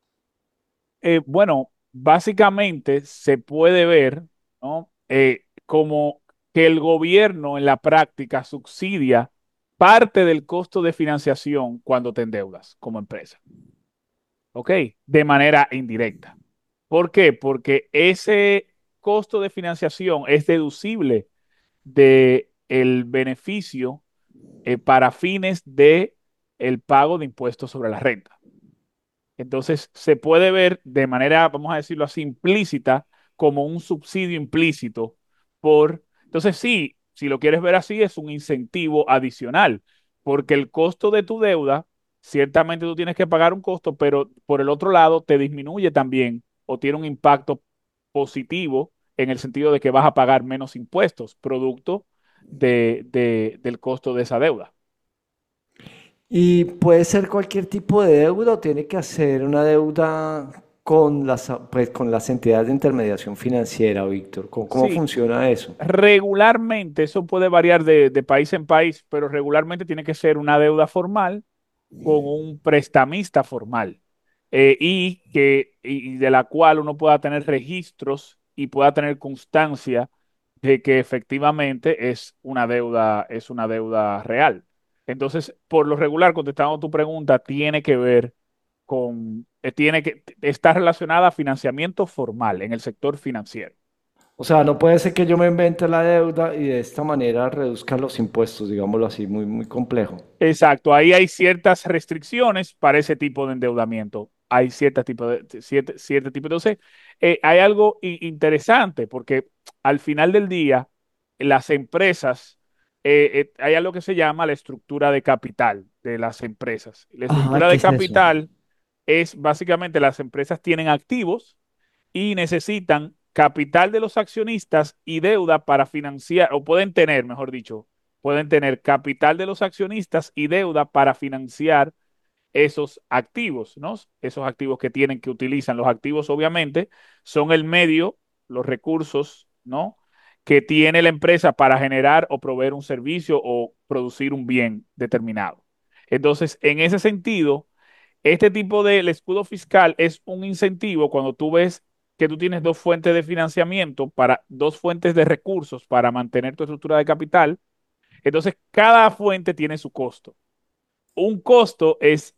Bueno, básicamente se puede ver, ¿no?, como que el gobierno en la práctica subsidia parte del costo de financiación cuando te endeudas como empresa, ¿ok? De manera indirecta. ¿Por qué? Porque ese costo de financiación es deducible del beneficio para fines de el pago de impuestos sobre la renta. Entonces, se puede ver de manera, vamos a decirlo así, implícita, como un subsidio implícito por... Entonces, sí, si lo quieres ver así, es un incentivo adicional, porque el costo de tu deuda, ciertamente tú tienes que pagar un costo, pero por el otro lado te disminuye también o tiene un impacto positivo en el sentido de que vas a pagar menos impuestos, producto del costo de esa deuda.
¿Y puede ser cualquier tipo de deuda o tiene que hacer una deuda con pues, con las entidades de intermediación financiera, Víctor? ¿Cómo
Sí,
funciona eso?
regularmente, eso puede variar de país en país, pero regularmente tiene que ser una deuda formal con un prestamista formal y de la cual uno pueda tener registros y pueda tener constancia de que efectivamente es una deuda real. Entonces, por lo regular, contestando tu pregunta, tiene que ver está relacionada a financiamiento formal en el sector financiero.
O sea, no puede ser que yo me invente la deuda y de esta manera reduzca los impuestos, digámoslo así, muy, muy complejo.
Exacto, ahí hay ciertas restricciones para ese tipo de endeudamiento. Hay cierto tipo cierto tipo. Entonces, hay algo interesante porque al final del día, las empresas, hay algo que se llama la estructura de capital de las empresas. La
Ah,
estructura
¿qué
de
es eso?
capital es básicamente las empresas tienen activos y necesitan capital de los accionistas y deuda para financiar, o pueden tener, mejor dicho, pueden tener capital de los accionistas y deuda para financiar esos activos, ¿no? Esos activos que tienen, que utilizan. Los activos, obviamente, son el medio, los recursos, ¿no?, que tiene la empresa para generar o proveer un servicio o producir un bien determinado. Entonces, en ese sentido, este tipo de el escudo fiscal es un incentivo cuando tú ves que tú tienes dos fuentes de financiamiento para dos fuentes de recursos para mantener tu estructura de capital. Entonces, cada fuente tiene su costo. Un costo es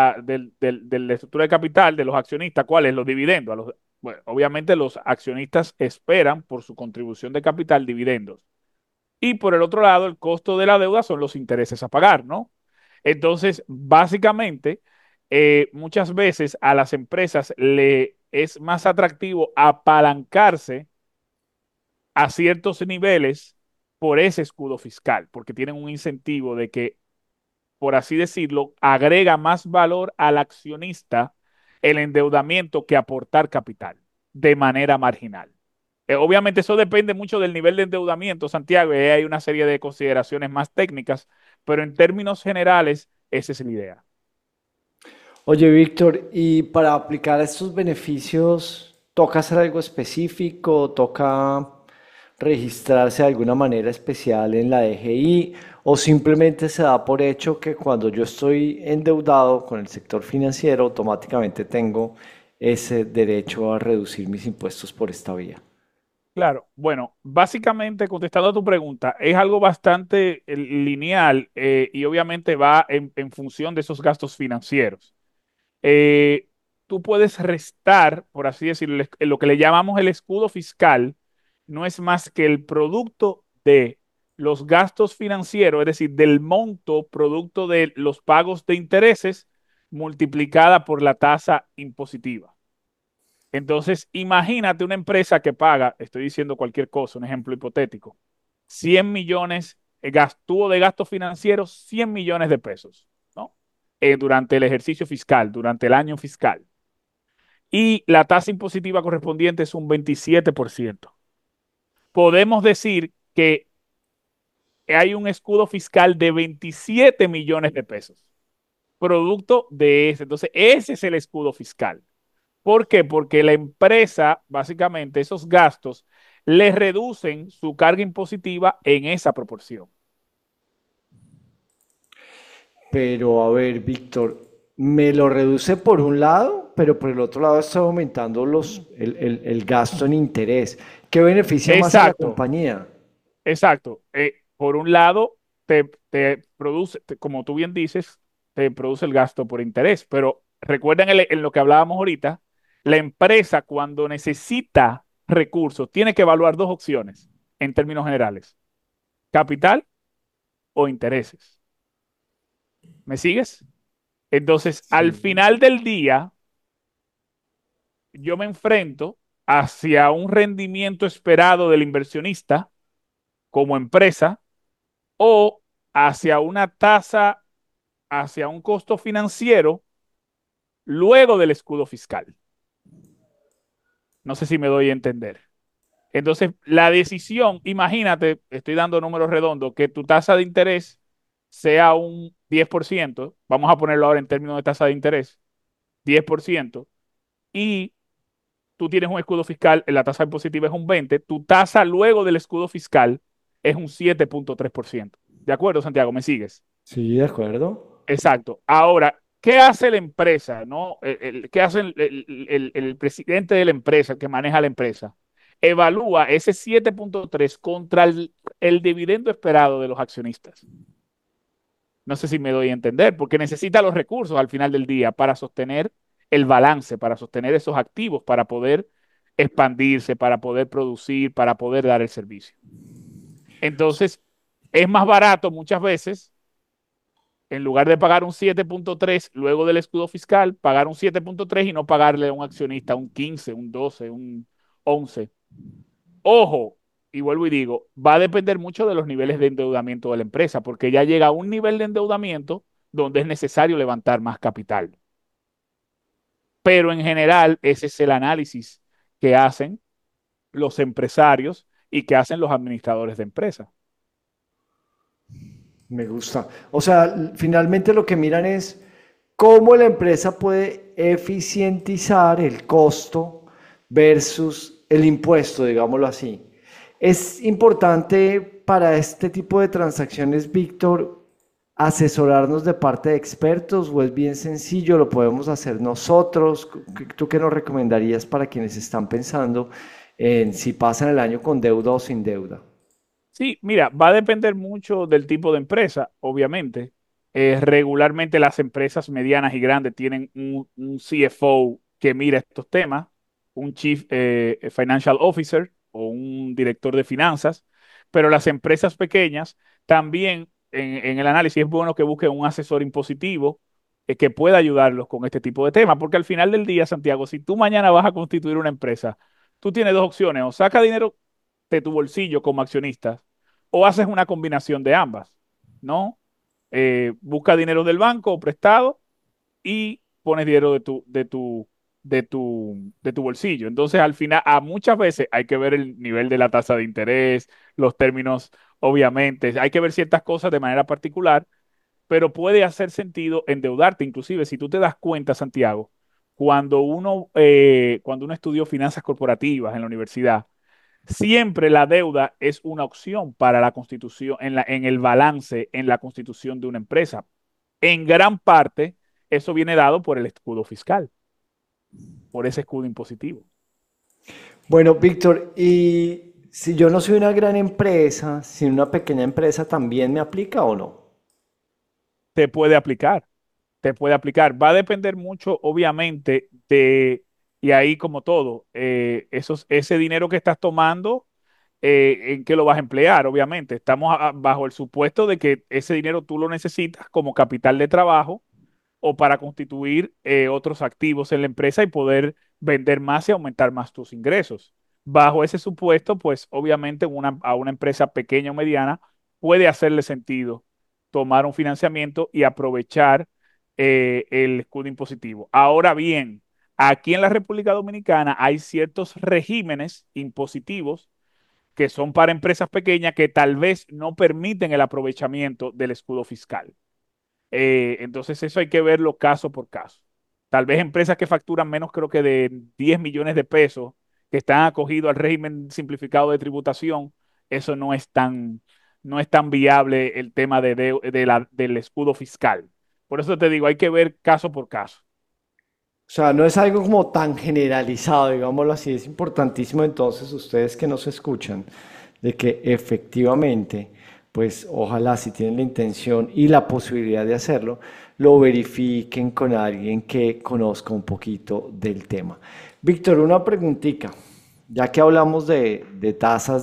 de la estructura de capital de los accionistas. ¿Cuál es? Los dividendos. Bueno, obviamente los accionistas esperan por su contribución de capital dividendos. Y por el otro lado, el costo de la deuda son los intereses a pagar, ¿no? Entonces, básicamente, muchas veces a las empresas le es más atractivo apalancarse a ciertos niveles por ese escudo fiscal, porque tienen un incentivo de que, por así decirlo, agrega más valor al accionista el endeudamiento que aportar capital de manera marginal. Obviamente eso depende mucho del nivel de endeudamiento, Santiago, y hay una serie de consideraciones más técnicas, pero en términos generales, esa es la idea.
Oye, Víctor, ¿y para aplicar estos beneficios toca hacer algo específico? ¿Toca registrarse de alguna manera especial en la DGI o simplemente se da por hecho que cuando yo estoy endeudado con el sector financiero, automáticamente tengo ese derecho a reducir mis impuestos por esta vía?
Claro, bueno, básicamente contestando a tu pregunta, es algo bastante lineal y obviamente va en función de esos gastos financieros. Eh, Tú puedes restar, por así decirlo, lo que le llamamos el escudo fiscal, no es más que el producto de los gastos financieros, es decir, del monto producto de los pagos de intereses multiplicada por la tasa impositiva. Entonces, imagínate una empresa que paga, estoy diciendo cualquier cosa, un ejemplo hipotético, 100 millones, tuvo de gastos financieros 100 millones de pesos, ¿no? Durante el ejercicio fiscal, durante el año fiscal. Y la tasa impositiva correspondiente es un 27%. Podemos decir que hay un escudo fiscal de 27 millones de pesos, producto de ese. Entonces, ese es el escudo fiscal. ¿Por qué? Porque la empresa, básicamente, esos gastos le reducen su carga impositiva en esa proporción.
Pero a ver, Víctor, me lo reduce por un lado, pero por el otro lado está aumentando el gasto en interés. ¿Qué beneficia más a la
Exacto,
compañía?
exacto. Por un lado, te produce, como tú bien dices, te produce el gasto por interés, pero recuerden en lo que hablábamos ahorita, la empresa cuando necesita recursos tiene que evaluar dos opciones en términos generales, capital o intereses. ¿Me sigues? Entonces, al
Sí.
final del día, yo me enfrento hacia un rendimiento esperado del inversionista como empresa o hacia una tasa, hacia un costo financiero luego del escudo fiscal. No sé si me doy a entender. Entonces, la decisión, imagínate, estoy dando números redondos, que tu tasa de interés sea un 10%, vamos a ponerlo ahora en términos de tasa de interés, 10%, y tú tienes un escudo fiscal, la tasa impositiva es un 20%, tu tasa luego del escudo fiscal es un 7,3%. ¿De acuerdo, Santiago? ¿Me sigues?
Sí, de acuerdo.
Exacto. Ahora, ¿qué hace la empresa? ¿No? ¿Qué hace el presidente de la empresa, el que maneja la empresa? Evalúa ese 7,3 contra el dividendo esperado de los accionistas. No sé si me doy a entender, porque necesita los recursos al final del día para sostener el balance, para sostener esos activos, para poder expandirse, para poder producir, para poder dar el servicio. Entonces, es más barato muchas veces, en lugar de pagar un 7,3 luego del escudo fiscal, pagar un 7,3 y no pagarle a un accionista un 15, un 12, un 11. Ojo, y vuelvo y digo, va a depender mucho de los niveles de endeudamiento de la empresa, porque ya llega a un nivel de endeudamiento donde es necesario levantar más capital. Pero en general, ese es el análisis que hacen los empresarios y que hacen los administradores de empresas.
Me gusta. O sea, finalmente lo que miran es cómo la empresa puede eficientizar el costo versus el impuesto, digámoslo así. Es importante para este tipo de transacciones, Víctor, asesorarnos de parte de expertos o es bien sencillo, lo podemos hacer nosotros. ¿Tú qué nos recomendarías para quienes están pensando en si pasan el año con deuda o sin deuda?
Sí, mira, va a depender mucho del tipo de empresa, obviamente. Regularmente las empresas medianas y grandes tienen un CFO que mira estos temas, un Chief Financial Officer o un director de finanzas, pero las empresas pequeñas también en el análisis es bueno que busquen un asesor impositivo que pueda ayudarlos con este tipo de temas, porque al final del día, Santiago, si tú mañana vas a constituir una empresa, tú tienes dos opciones, o saca dinero de tu bolsillo como accionista o haces una combinación de ambas, ¿no? Busca dinero del banco o prestado y pones dinero de tu bolsillo. Entonces, al final, a muchas veces hay que ver el nivel de la tasa de interés, los términos, obviamente, hay que ver ciertas cosas de manera particular, pero puede hacer sentido endeudarte. Inclusive, si tú te das cuenta, Santiago, cuando uno estudió finanzas corporativas en la universidad, Siempre la deuda es una opción para la constitución, en el balance, en la constitución de una empresa. En gran parte, eso viene dado por el escudo fiscal, por ese escudo impositivo.
Bueno, Víctor, y si yo no soy una gran empresa, si una pequeña empresa también me aplica o no.
Te puede aplicar, te puede aplicar. Va a depender mucho, obviamente, y ahí como todo, ese dinero que estás tomando, ¿en qué lo vas a emplear? Obviamente, estamos bajo el supuesto de que ese dinero tú lo necesitas como capital de trabajo o para constituir otros activos en la empresa y poder vender más y aumentar más tus ingresos. Bajo ese supuesto, pues obviamente a una empresa pequeña o mediana puede hacerle sentido tomar un financiamiento y aprovechar el escudo impositivo. Ahora bien, aquí en la República Dominicana hay ciertos regímenes impositivos que son para empresas pequeñas que tal vez no permiten el aprovechamiento del escudo fiscal. Entonces eso hay que verlo caso por caso. Tal vez empresas que facturan menos, creo que de 10 millones de pesos, que están acogidos al régimen simplificado de tributación, eso no es tan viable el tema del escudo fiscal. Por eso te digo, hay que ver caso por caso.
O sea, no es algo como tan generalizado, digámoslo así. Es importantísimo entonces ustedes que nos escuchan, de que efectivamente, pues ojalá si tienen la intención y la posibilidad de hacerlo, lo verifiquen con alguien que conozca un poquito del tema. Víctor, una preguntita, ya que hablamos de tasas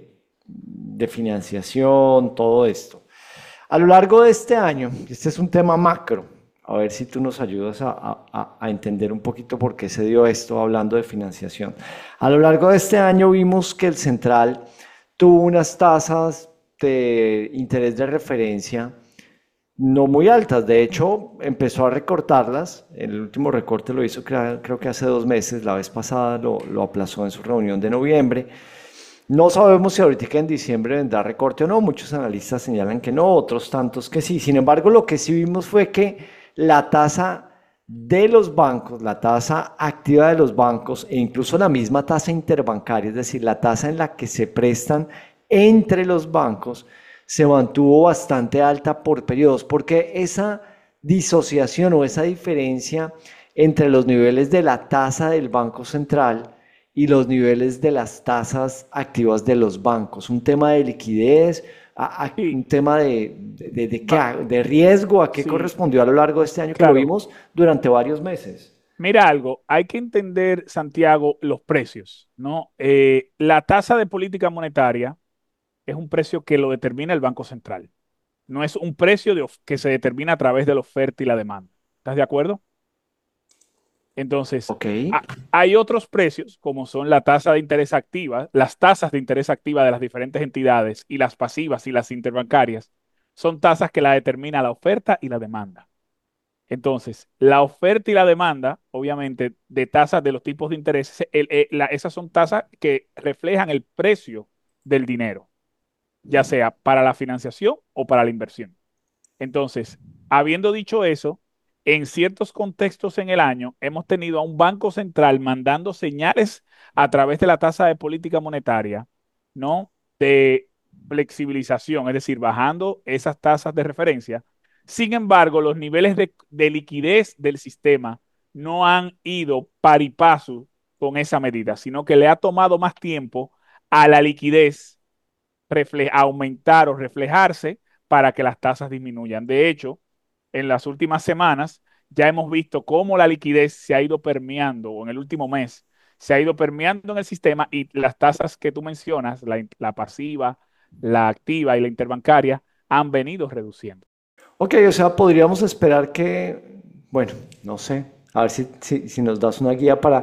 de financiación, todo esto. A lo largo de este año, este es un tema macro, a ver si tú nos ayudas a entender un poquito por qué se dio esto hablando de financiación. A lo largo de este año vimos que el Central tuvo unas tasas de interés de referencia no muy altas. De hecho, empezó a recortarlas. El último recorte lo hizo creo que hace 2 meses. La vez pasada lo aplazó en su reunión de noviembre. No sabemos si ahorita en diciembre vendrá recorte o no. Muchos analistas señalan que no, otros tantos que sí. Sin embargo, lo que sí vimos fue que la tasa de los bancos, la tasa activa de los bancos e incluso la misma tasa interbancaria, es decir, la tasa en la que se prestan entre los bancos, se mantuvo bastante alta por periodos, porque esa disociación o esa diferencia entre los niveles de la tasa del Banco Central y los niveles de las tasas activas de los bancos, un tema de liquidez, un tema de riesgo, ¿a qué
Sí,
correspondió a lo largo de este año que lo
claro.
vimos durante varios meses?
Mira algo, hay que entender, Santiago, los precios, ¿no? La tasa de política monetaria es un precio que lo determina el Banco Central. No es un precio que se determina a través de la oferta y la demanda. ¿Estás de acuerdo? Entonces,
Ok.
hay otros precios, como son la tasa de interés activa, las tasas de interés activa de las diferentes entidades y las pasivas y las interbancarias, son tasas que la determina la oferta y la demanda. Entonces, la oferta y la demanda, obviamente, de tasas de los tipos de interés, esas son tasas que reflejan el precio del dinero, ya sea para la financiación o para la inversión. Entonces, habiendo dicho eso, en ciertos contextos en el año hemos tenido a un banco central mandando señales a través de la tasa de política monetaria, ¿no? De flexibilización, es decir, bajando esas tasas de referencia. Sin embargo, los niveles de liquidez del sistema no han ido par y paso con esa medida, sino que le ha tomado más tiempo a la liquidez aumentar o reflejarse para que las tasas disminuyan. De hecho, en las últimas semanas ya hemos visto cómo la liquidez se ha ido permeando, o en el último mes se ha ido permeando en el sistema y las tasas que tú mencionas, la pasiva, la activa y la interbancaria, han venido reduciendo.
Ok, o sea, podríamos esperar que, bueno, no sé, a ver si nos das una guía para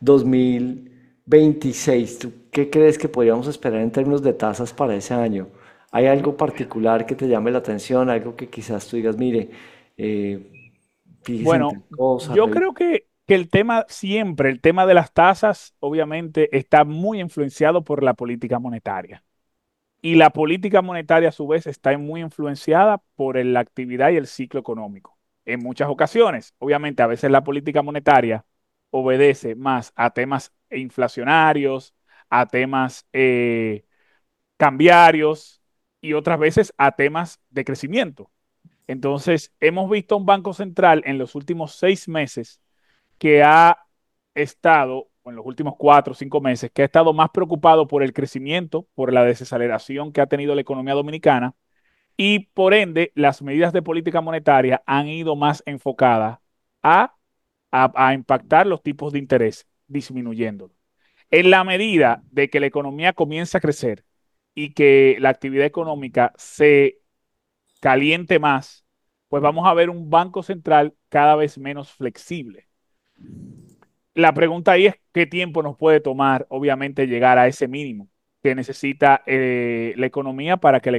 2026. ¿Tú qué crees que podríamos esperar en términos de tasas para ese año? ¿Hay algo particular que te llame la atención? Algo que quizás tú digas, mire, fíjese en
Bueno,
tal cosa,
yo creo que el tema siempre, el tema de las tasas, obviamente, está muy influenciado por la política monetaria. Y la política monetaria, a su vez, está muy influenciada por la actividad y el ciclo económico. En muchas ocasiones, obviamente, a veces la política monetaria obedece más a temas inflacionarios, a temas cambiarios y otras veces a temas de crecimiento. Entonces, hemos visto un Banco Central en los últimos 6 meses que ha estado, o en los últimos 4 o 5 meses, que ha estado más preocupado por el crecimiento, por la desaceleración que ha tenido la economía dominicana y por ende las medidas de política monetaria han ido más enfocadas a, a impactar los tipos de interés, disminuyéndolos. En la medida de que la economía comience a crecer y que la actividad económica se caliente más, pues vamos a ver un banco central cada vez menos flexible. La pregunta ahí es qué tiempo nos puede tomar, obviamente, llegar a ese mínimo que necesita la economía para que,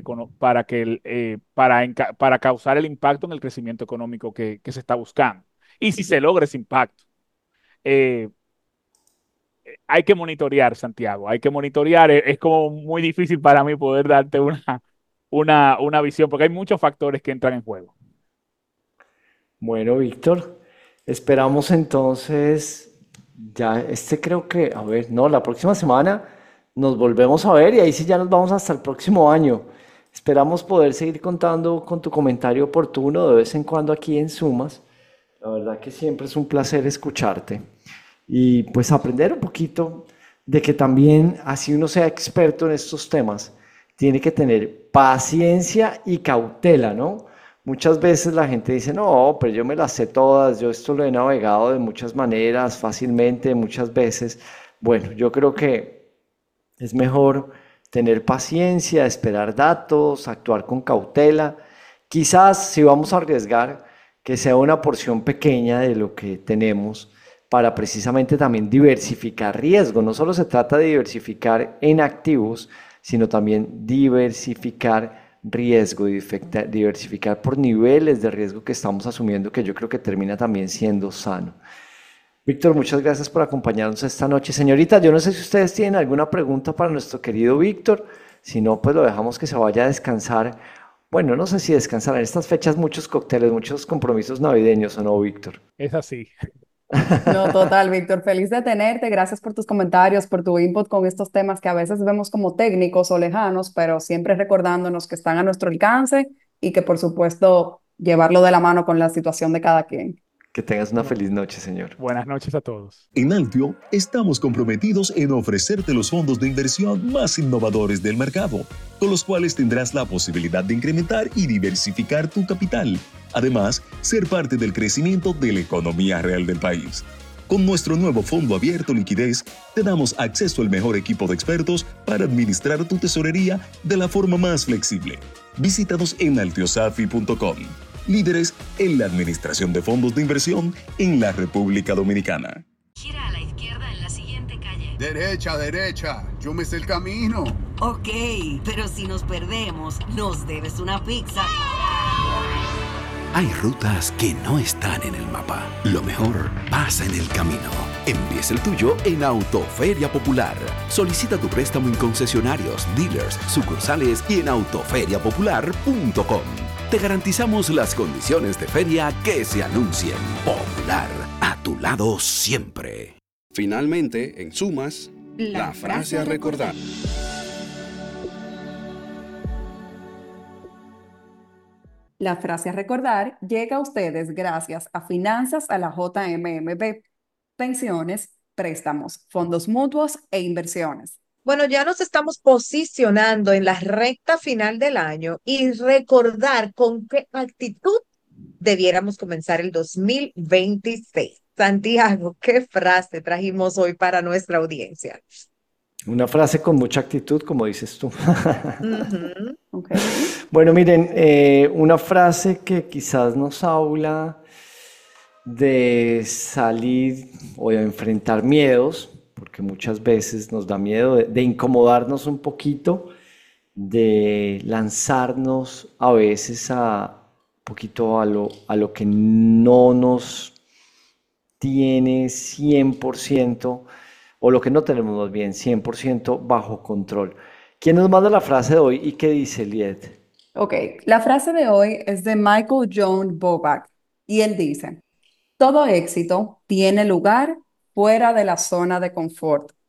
para causar el impacto en el crecimiento económico que se está buscando. Y si se logra ese impacto. Eh, Hay que monitorear, Santiago, hay que monitorear. Es como muy difícil para mí poder darte una visión, porque hay muchos factores que entran en juego.
Bueno, Víctor, esperamos entonces, ya creo que, a ver, no, la próxima semana nos volvemos a ver y ahí sí ya nos vamos hasta el próximo año. Esperamos poder seguir contando con tu comentario oportuno de vez en cuando aquí en Sumas. La verdad que siempre es un placer escucharte y pues aprender un poquito de que también, así uno sea experto en estos temas, tiene que tener paciencia y cautela, ¿no? Muchas veces la gente dice, no, pero yo me las sé todas, yo esto lo he navegado de muchas maneras, fácilmente, muchas veces. Bueno, yo creo que es mejor tener paciencia, esperar datos, actuar con cautela. Quizás si vamos a arriesgar, que sea una porción pequeña de lo que tenemos para precisamente también diversificar riesgo. No solo se trata de diversificar en activos, sino también diversificar riesgo, diversificar por niveles de riesgo que estamos asumiendo, que yo creo que termina también siendo sano. Víctor, muchas gracias por acompañarnos esta noche. Señorita, yo no sé si ustedes tienen alguna pregunta para nuestro querido Víctor. Si no, pues lo dejamos que se vaya a descansar. Bueno, no sé si descansar. En estas fechas muchos cócteles, muchos compromisos navideños, ¿o no, Víctor?
Es así.
No, total, Víctor, feliz de tenerte. Gracias por tus comentarios, por tu input con estos temas que a veces vemos como técnicos o lejanos, pero siempre recordándonos que están a nuestro alcance y que, por supuesto, llevarlo de la mano con la situación de cada quien.
Que tengas una feliz noche, señor.
Buenas noches a todos.
En Altio estamos comprometidos en ofrecerte los fondos de inversión más innovadores del mercado, con los cuales tendrás la posibilidad de incrementar y diversificar tu capital. Además, ser parte del crecimiento de la economía real del país. Con nuestro nuevo fondo abierto Liquidez, te damos acceso al mejor equipo de expertos para administrar tu tesorería de la forma más flexible. Visítanos en altiosafi.com. Líderes en la administración de fondos de inversión en la República Dominicana.
Gira a la izquierda en la siguiente calle.
Derecha, derecha. Yo me sé el camino.
Ok, pero si nos perdemos, nos debes una pizza.
Hay rutas que no están en el mapa. Lo mejor pasa en el camino. Empieza el tuyo en Autoferia Popular. Solicita tu préstamo en concesionarios, dealers, sucursales y en autoferiapopular.com. Te garantizamos las condiciones de feria que se anuncien. Popular, a tu lado siempre.
Finalmente, en Sumas, la frase a recordar.
La frase a recordar llega a ustedes gracias a Finanzas a la JMMB, pensiones, préstamos, fondos mutuos e inversiones.
Bueno, ya nos estamos posicionando en la recta final del año y recordar con qué actitud debiéramos comenzar el 2026. Santiago, ¿qué frase trajimos hoy para nuestra audiencia?
Una frase con mucha actitud, como dices tú.
Okay.
Bueno, miren, una frase que quizás nos habla de salir o de enfrentar miedos, porque muchas veces nos da miedo de incomodarnos un poquito, de lanzarnos a veces a poquito a lo que no nos tiene 100%, o lo que no tenemos más bien 100% bajo control. ¿Quién nos manda la frase de hoy y qué dice, Liet?
Ok, la frase de hoy es de Michael John Bobak y él dice: todo éxito tiene lugar fuera de la zona de confort.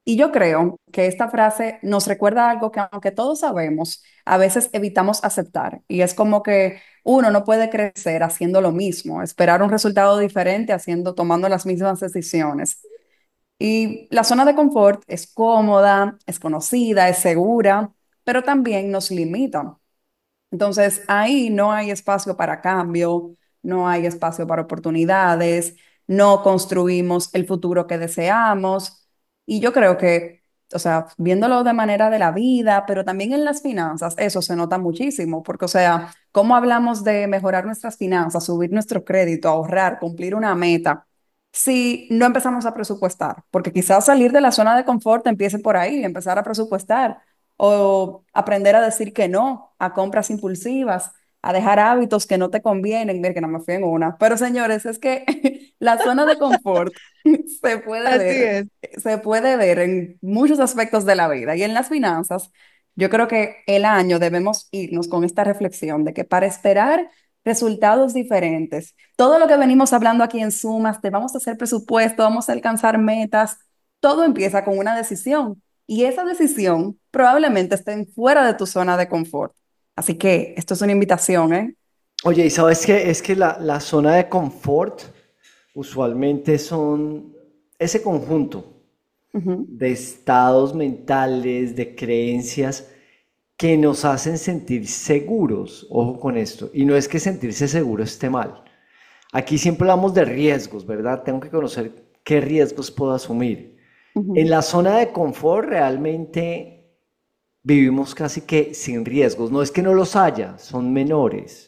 Y yo creo que esta frase nos recuerda algo que aunque todos sabemos, a veces evitamos aceptar. Y es como que uno no puede crecer haciendo lo mismo, esperar un resultado diferente tomando las mismas decisiones. Y la zona de confort es cómoda, es conocida, es segura, pero también nos limita. Entonces, ahí no hay espacio para cambio, no hay espacio para oportunidades, no construimos el futuro que deseamos. Y yo creo que, o sea, viéndolo de manera de la vida, pero también en las finanzas, eso se nota muchísimo, porque, o sea, ¿cómo hablamos de mejorar nuestras finanzas, subir nuestro crédito, ahorrar, cumplir una meta? Si no empezamos a presupuestar, porque quizás salir de la zona de confort empiece por ahí, empezar a presupuestar o aprender a decir que no a compras impulsivas, a dejar hábitos que no te convienen. Mira que no me fui en una. Pero señores, es que la zona de confort se puede
Así
ver,
es.
se puede ver en muchos aspectos de la vida y en las finanzas. Yo creo que el año debemos irnos con esta reflexión de que para esperar resultados diferentes, todo lo que venimos hablando aquí en Sumas, de vamos a hacer presupuesto, vamos a alcanzar metas, todo empieza con una decisión. Y esa decisión probablemente esté fuera de tu zona de confort. Así que esto es una invitación, ¿eh?
Oye, ¿y sabes qué? Es que la zona de confort usualmente son ese conjunto de estados mentales, de creencias que nos hacen sentir seguros. Ojo con esto. Y no es que sentirse seguro esté mal. Aquí siempre hablamos de riesgos, ¿verdad? Tengo que conocer qué riesgos puedo asumir. En la zona de confort realmente vivimos casi que sin riesgos. No es que no los haya, son menores.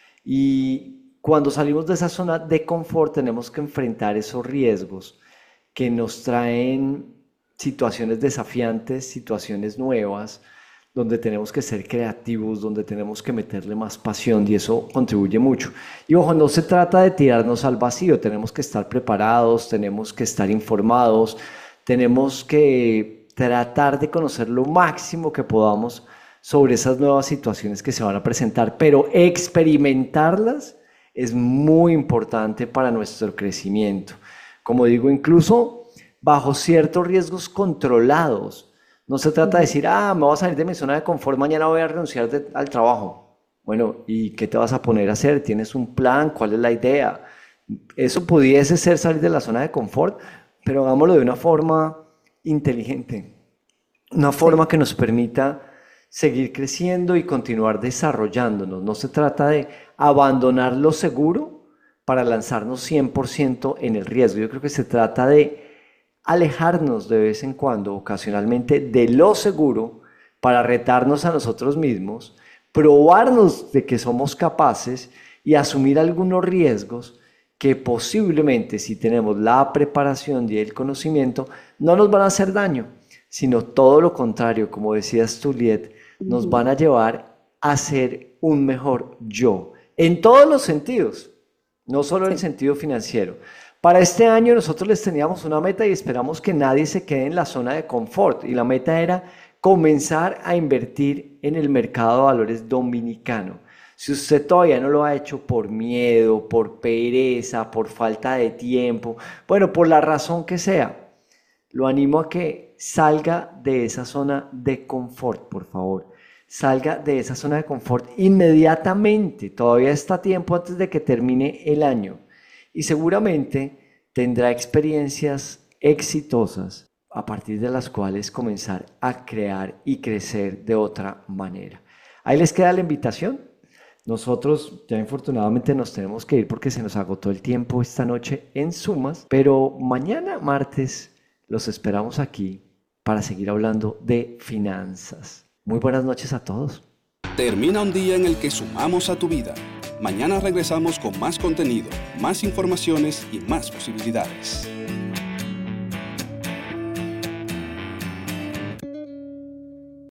Y cuando salimos de esa zona de confort tenemos que enfrentar esos riesgos que nos traen situaciones desafiantes, situaciones nuevas, donde tenemos que ser creativos, donde tenemos que meterle más pasión y eso contribuye mucho. Y ojo, no se trata de tirarnos al vacío, tenemos que estar preparados, tenemos que estar informados, tenemos que tratar de conocer lo máximo que podamos sobre esas nuevas situaciones que se van a presentar, pero experimentarlas es muy importante para nuestro crecimiento. Como digo, incluso bajo ciertos riesgos controlados. No se trata de decir, me voy a salir de mi zona de confort, mañana voy a renunciar al trabajo. Bueno, ¿y qué te vas a poner a hacer? ¿Tienes un plan? ¿Cuál es la idea? Eso pudiese ser salir de la zona de confort, pero hagámoslo de una forma inteligente, una forma que nos permita seguir creciendo y continuar desarrollándonos. No se trata de abandonar lo seguro para lanzarnos 100% en el riesgo. Yo creo que se trata de alejarnos de vez en cuando, ocasionalmente, de lo seguro para retarnos a nosotros mismos, probarnos de que somos capaces y asumir algunos riesgos que posiblemente, si tenemos la preparación y el conocimiento, no nos van a hacer daño, sino todo lo contrario, como decías tú, Liet, nos van a llevar a ser un mejor yo, en todos los sentidos, no solo en el sentido financiero. Para este año nosotros les teníamos una meta y esperamos que nadie se quede en la zona de confort, y la meta era comenzar a invertir en el mercado de valores dominicano. Si usted todavía no lo ha hecho por miedo, por pereza, por falta de tiempo, bueno, por la razón que sea, lo animo a que salga de esa zona de confort, por favor. Salga de esa zona de confort inmediatamente. Todavía está a tiempo antes de que termine el año. Y seguramente tendrá experiencias exitosas a partir de las cuales comenzar a crear y crecer de otra manera. Ahí les queda la invitación. Nosotros ya infortunadamente nos tenemos que ir porque se nos agotó el tiempo esta noche en Sumas, pero mañana martes los esperamos aquí para seguir hablando de finanzas. Muy buenas noches a todos.
Termina un día en el que sumamos a tu vida. Mañana regresamos con más contenido, más informaciones y más posibilidades.